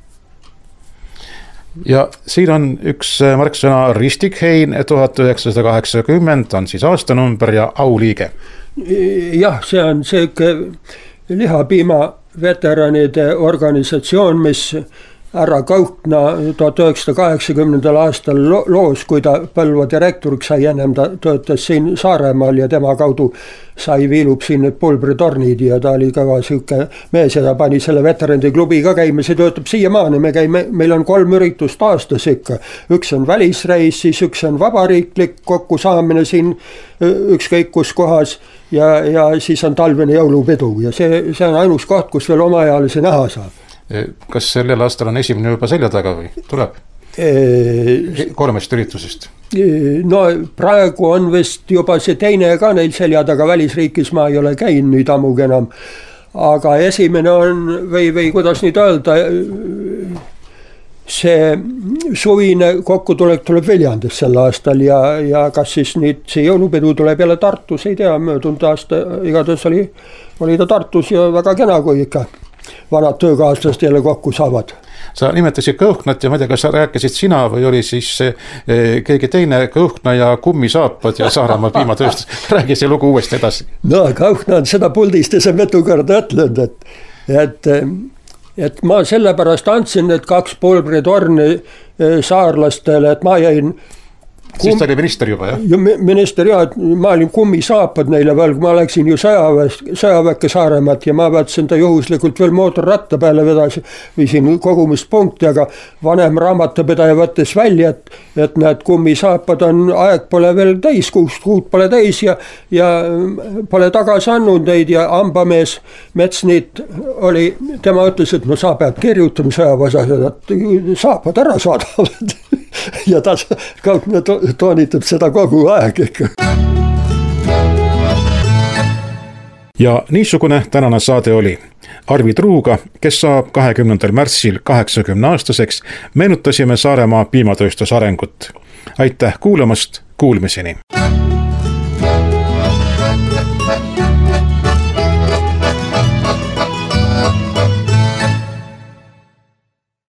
Ja siin on üks marksõna Ristikhein, tuhat üheksasada kaheksakümmend on siis aastanumber ja auliige. Jah, see on see lihapiima veteranide organisatsioon, mis härra Kaukna tuhat üheksasada kaheksakümnendal aastal loos, kui ta Põlva direktoriks sai, ennem ta töötas siin Saaremaal ja tema kaudu sai Viilup siin need pulbritornid ja ta oli kõva siuke mees ja ta pani selle veteranide klubi ka käima, see töötab siiamaani, me käime, meil on kolm üritust aastas ikka, üks on välisreis, siis üks on vabariiklik kokkusaamine siin ükskõik kus kohas ja, ja siis on talvene jõulupidu ja see, see on ainus koht, kus veel omaealisi näha saab. Kas sellel aastal on esimene juba selja taga või tuleb? Kolmest üritusest? No praegu on vist juba see teine ka neil selja taga, välisriikis ma ei ole käinud nüüd ammugi enam, aga esimene on või, või kuidas nüüd öelda, see suvine kokkutulek tuleb Viljandis sel aastal ja, ja kas siis nüüd see jõulupidu tuleb jälle Tartus, ei tea, möödunud aasta igatahes oli, oli ta Tartus ja väga kena, kui ikka vanad töökaaslast jälle kokku saavad. Sa nimetasid Kõuhnat ja ma ei tea, kas sa rääkisid sina või oli siis keegi teine Kõuhna ja kummisaapad ja Saaremaa piimatööstus. Räägi see lugu uuesti edasi. No Kõuhna on seda puldist ja see mitu korda ütlenud, et, et, et ma sellepärast andsin need kaks pulbritorni saarlastele, et ma jäin Kum... Siis ta oli minister juba, jah? Ja minister, jah, et ma olin kummisaapad neile veel, kui ma läksin ju sõjaväkke Saaremaat ja ma võtsin ta juhuslikult veel mootorratta peale vedas, viisin kogumispunkti, aga vanem raamatupidaja võttes välja, et, et need kummisaapad on, aeg pole veel täis, kuus kuud pole täis ja, ja pole tagasi andnud neid ja ambamees Metsnit oli, tema ütles, et no sa pead kirjutama sõjaväes, et saapad ära saadavad ja ta kaudne toonitab seda kogu aeg ikka. Ja niisugune tänane saade oli. Arvi Truuga, kes saab kahekümnendal märtsil kaheksakümne aastaseks, meenutasime Saaremaa piimatööstuse arengut. Aitäh kuulamast, kuulmiseni!